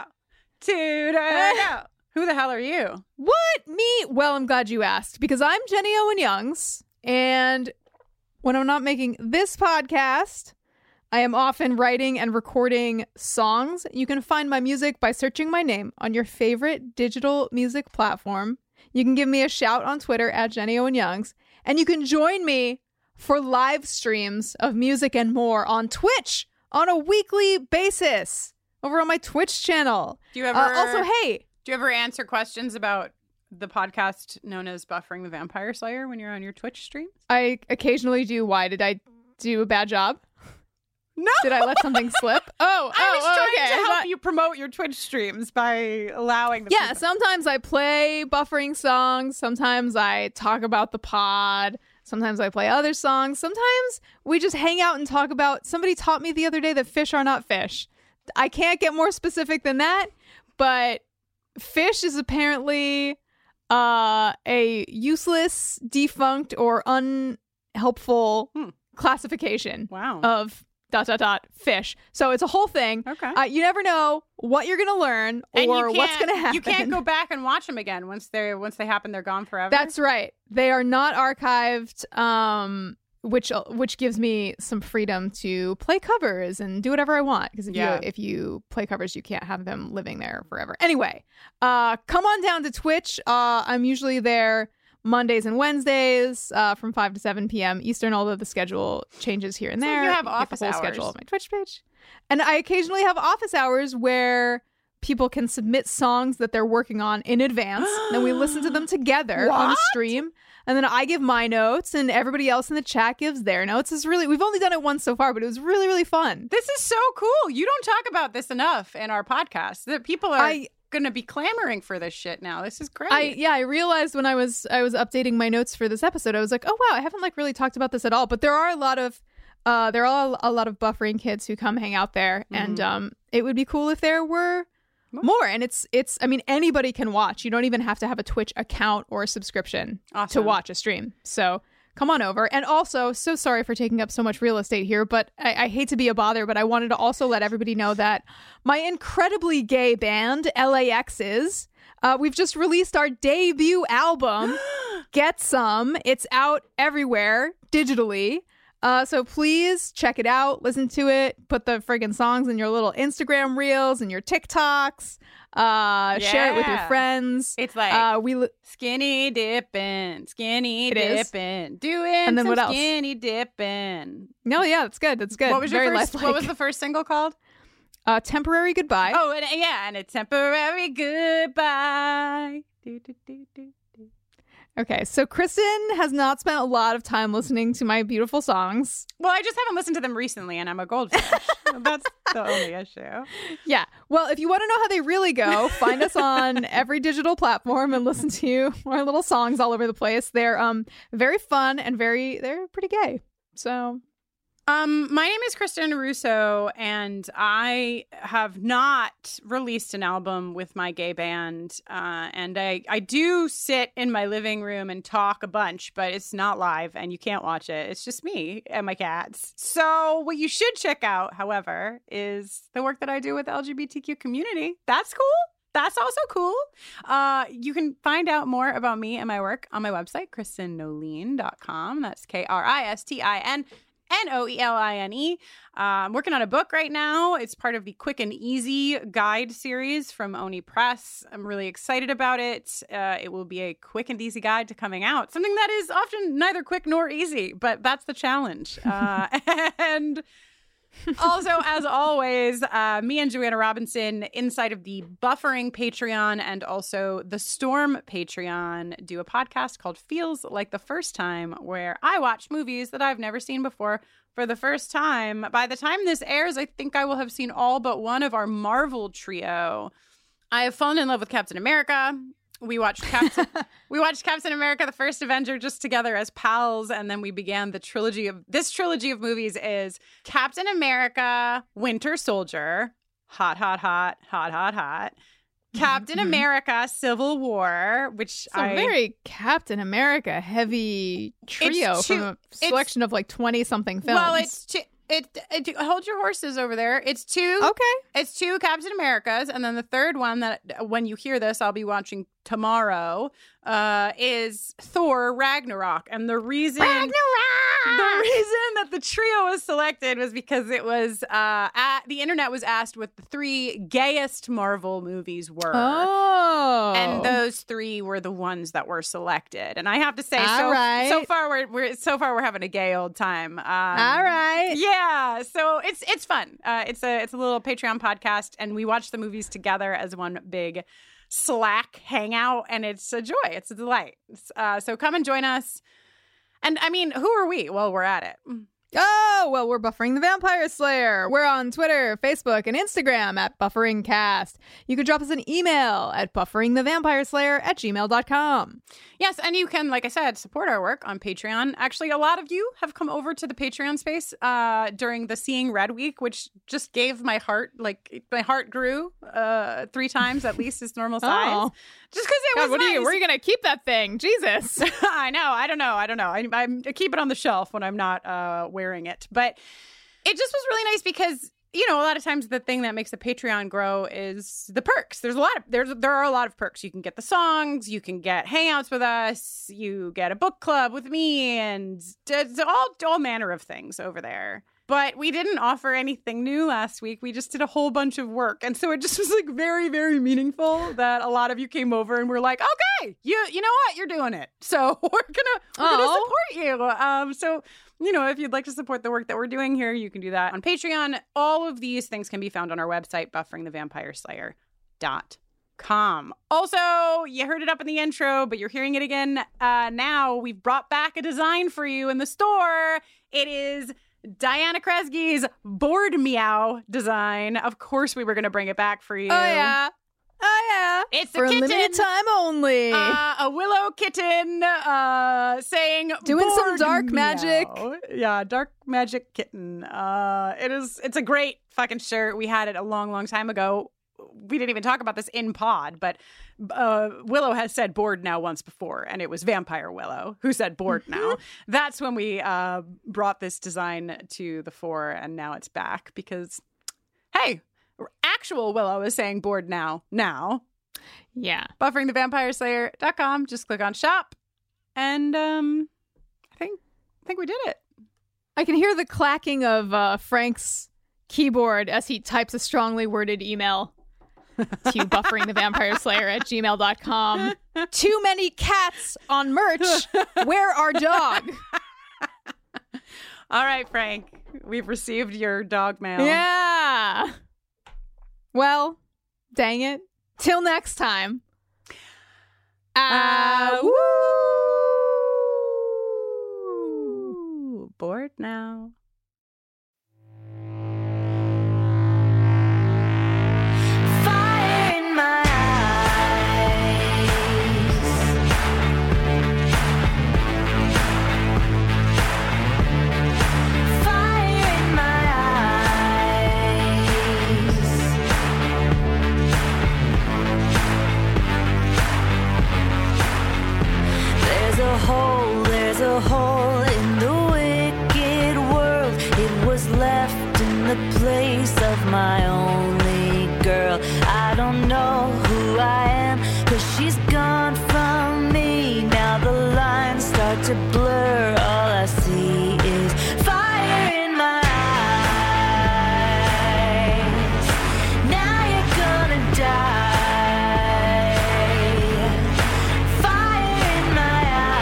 Two to go. Who the hell are you? What? Me? Well, I'm glad you asked because I'm Jenny Owen Youngs. And when I'm not making this podcast, I am often writing and recording songs. You can find my music by searching my name on your favorite digital music platform. You can give me a shout on Twitter at Jenny Owen Youngs. And you can join me for live streams of music and more on Twitch on a weekly basis over on my Twitch channel. Do you ever Uh, also, hey, Do you ever answer questions about the podcast known as Buffering the Vampire Slayer when you're on your Twitch streams? I occasionally do. Why? Did I do a bad job? No. Did I let something slip? Oh, I was oh, trying okay. to I help thought- you promote your Twitch streams by allowing the Yeah, people- sometimes I play buffering songs. Sometimes I talk about the pod. Sometimes I play other songs. Sometimes we just hang out and talk about. Somebody taught me the other day that fish are not fish. I can't get more specific than that, but fish is apparently uh, a useless, defunct, or unhelpful Hmm. classification Wow. of dot dot dot fish. So it's a whole thing. Okay. Uh, you never know what you're gonna learn And or you what's can't- gonna happen. You can't go back and watch them again once they're once they happen. They're gone forever. That's right. They are not archived, um, which which gives me some freedom to play covers and do whatever I want. Because if Yeah. you if you play covers, you can't have them living there forever. Anyway, uh, come on down to Twitch. Uh, I'm usually there Mondays and Wednesdays uh, from five to seven p.m. Eastern, although the schedule changes here and So there. you have get office the whole hours. schedule of my Twitch page. And I occasionally have office hours where people can submit songs that they're working on in advance. Then we listen to them together on the What? stream. And then I give my notes and everybody else in the chat gives their notes. It's really, we've only done it once so far, but it was really, really fun. This is so cool. You don't talk about this enough in our podcast. That people are I- going to be clamoring for this shit now. This is great. I yeah, I realized when I was I was updating my notes for this episode, I was like, oh wow, I haven't like really talked about this at all. But there are a lot of uh there are a lot of buffering kids who come hang out there, and Mm-hmm. um it would be cool if there were More. And it's, it's, I mean, anybody can watch. You don't even have to have a Twitch account or a subscription Awesome. to watch a stream. So come on over. And also, so sorry for taking up so much real estate here, but I, I hate to be a bother, but I wanted to also let everybody know that my incredibly gay band, L A X's, uh, we've just released our debut album, Get Some. It's out everywhere digitally. Uh, so please check it out, listen to it, put the friggin' songs in your little Instagram reels and your TikToks, uh, yeah. share it with your friends. It's like uh, we li- skinny dipping, skinny it dipping, is. doing and then some what else? skinny dipping. No, yeah, that's good. That's good. What was Very your first? lifelike. What was the first single called? Uh, Temporary Goodbye. Oh, and, yeah, and a temporary goodbye. Do, do, do, do. Okay, so Kristen has not spent a lot of time listening to my beautiful songs. Well, I just haven't listened to them recently, and I'm a goldfish. That's the only issue. Yeah. Well, if you want to know how they really go, find us on every digital platform and listen to our little songs all over the place. They're um very fun and very, they're pretty gay. So... Um, my name is Kristen Russo, and I have not released an album with my gay band. Uh, and I, I do sit in my living room and talk a bunch, but it's not live and you can't watch it. It's just me and my cats. So what you should check out, however, is the work that I do with the L G B T Q community. That's cool. That's also cool. Uh, you can find out more about me and my work on my website, kristen noline dot com. That's K R I S T I N N O E L I N E. Uh, I'm working on a book right now. It's part of the Quick and Easy guide series from Oni Press. I'm really excited about it. Uh, it will be a quick and easy guide to coming out, something that is often neither quick nor easy, but that's the challenge. Uh, and also, as always, uh, me and Joanna Robinson inside of the Buffering Patreon and also the Storm Patreon do a podcast called Feels Like the First Time, where I watch movies that I've never seen before for the first time. By the time this airs, I think I will have seen all but one of our Marvel trio. I have fallen in love with Captain America. We watched Captain we watched Captain America, the First Avenger, just together as pals, and then we began the trilogy of this trilogy of movies is Captain America, Winter Soldier, hot, hot, hot, hot, hot, hot. Captain mm-hmm. America, Civil War, which so I very Captain America heavy trio two, from a selection of like twenty something films. Well, it's two. It, it hold your horses over there. It's two. Okay. It's two Captain Americas, and then the third one that when you hear this, I'll be watching tomorrow. Uh, is Thor Ragnarok, and the reason Ragnarok! the reason that the trio was selected was because it was uh, at, the internet was asked what the three gayest Marvel movies were. Oh, and those three were the ones that were selected. And I have to say, All so right. so far we're, we're so far we're having a gay old time. Um, All right, yeah. So it's it's fun. Uh, it's a it's a little Patreon podcast, and we watch the movies together as one big Slack hangout, and it's a joy. It's a delight. Uh, so come and join us. And I mean, who are we? Well, we're at it. Oh, well, we're Buffering the Vampire Slayer. We're on Twitter, Facebook, and Instagram at BufferingCast. You could drop us an email at bufferingthevampireslayer at gmail dot com. Yes, and you can, like I said, support our work on Patreon. Actually, a lot of you have come over to the Patreon space uh, during the Seeing Red week, which just gave my heart, like, my heart grew uh, three times at least its normal size. Oh. Just because it God, was what nice. Are you, where are you going to keep that thing? Jesus. I know. I don't know. I don't know. I, I'm, I keep it on the shelf when I'm not uh, wearing it. But it just was really nice because, you know, a lot of times the thing that makes the Patreon grow is the perks. There's a lot of, there's, there are a lot of perks. You can get the songs, you can get hangouts with us, you get a book club with me, and it's all, all manner of things over there. But we didn't offer anything new last week. We just did a whole bunch of work. And so it just was like very, very meaningful that a lot of you came over and were like, okay, you you know what? You're doing it. So we're gonna we're gonna support you. Um, so, you know, if you'd like to support the work that we're doing here, you can do that on Patreon. All of these things can be found on our website, buffering the vampire slayer dot com. Also, you heard it up in the intro, but you're hearing it again uh, now. We've brought back a design for you in the store. It is Diana Kresge's Board Meow design. Of course, we were going to bring it back for you. Oh, yeah. Oh, yeah. It's for a, a limited time only. Uh, a willow kitten uh, saying doing some dark meow. magic. Yeah, dark magic kitten. Uh, it is. It's a great fucking shirt. We had it a long, long time ago. we didn't even talk about this in pod, but uh, Willow has said bored now once before, and it was Vampire Willow who said bored now. That's when we uh, brought this design to the fore, and now it's back because, hey, actual Willow is saying bored now. Now. Yeah. buffering the vampire slayer dot com. Just click on shop, and um, I think I think we did it. I can hear the clacking of uh, Frank's keyboard as he types a strongly worded email to buffering the vampire slayer at gmail dot com. Too many cats on merch. Where our dog? All right, Frank. We've received your dog mail. Yeah. Well, dang it. Till next time. Uh, woo! Bored now. Fire in my eyes. Fire in my eyes. There's a hole, there's a hole in the wicked world. It was left in the place of my only girl. I don't know who I am, 'cause she's gone from me. Now the lines start to blur. All I see is fire in my eyes. Now you're gonna die. Fire in my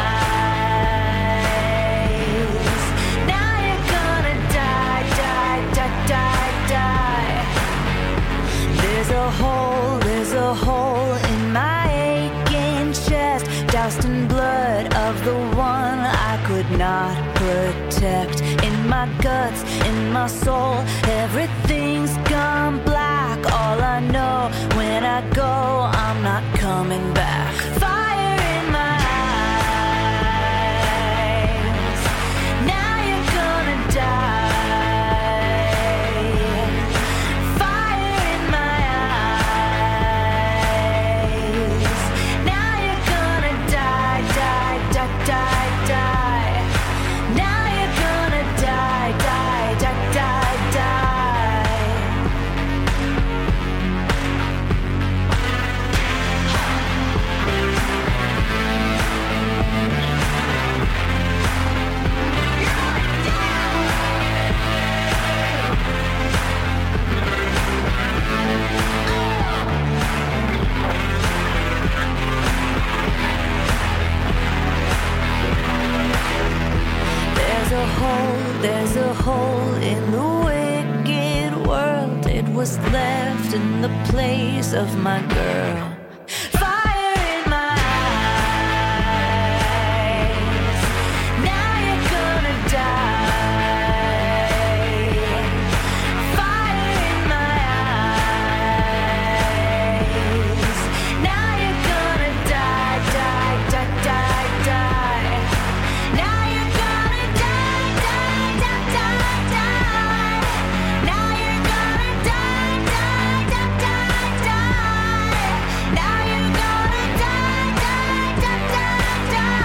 eyes. Now you're gonna die, die, die, die, die. There's a hole, there's a hole in my aching chest, doused in blood of the one I could not protect. In my guts, in my soul, everything's gone black. All I know, when I go, I'm not coming back. Fire in my eyes. Now you're gonna die. Fire in my eyes. Now you're gonna die, die, die, die, die. Now you're gonna die, die, die, die, die. There's a hole, there's a hole in the wicked world. It was left in the place of my girl. Fire in my eyes. Now you're gonna die. Fire in my eyes. Now you're gonna die, die, die, die, die. Now you're gonna die, die, die, die, die. Now you're gonna die, die, die, die, die. Now you're gonna die, die, die, die, die.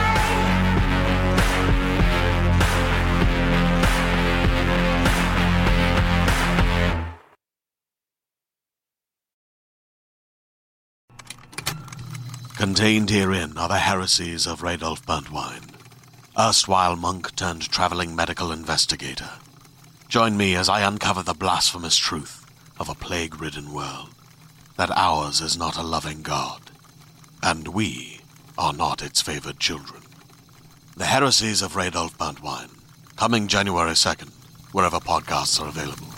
Contained herein are the heresies of Radolf Burntwine, erstwhile monk turned traveling medical investigator. Join me as I uncover the blasphemous truth of a plague-ridden world, that ours is not a loving God, and we are not its favored children. The heresies of Radolf Burntwine, coming January second, wherever podcasts are available.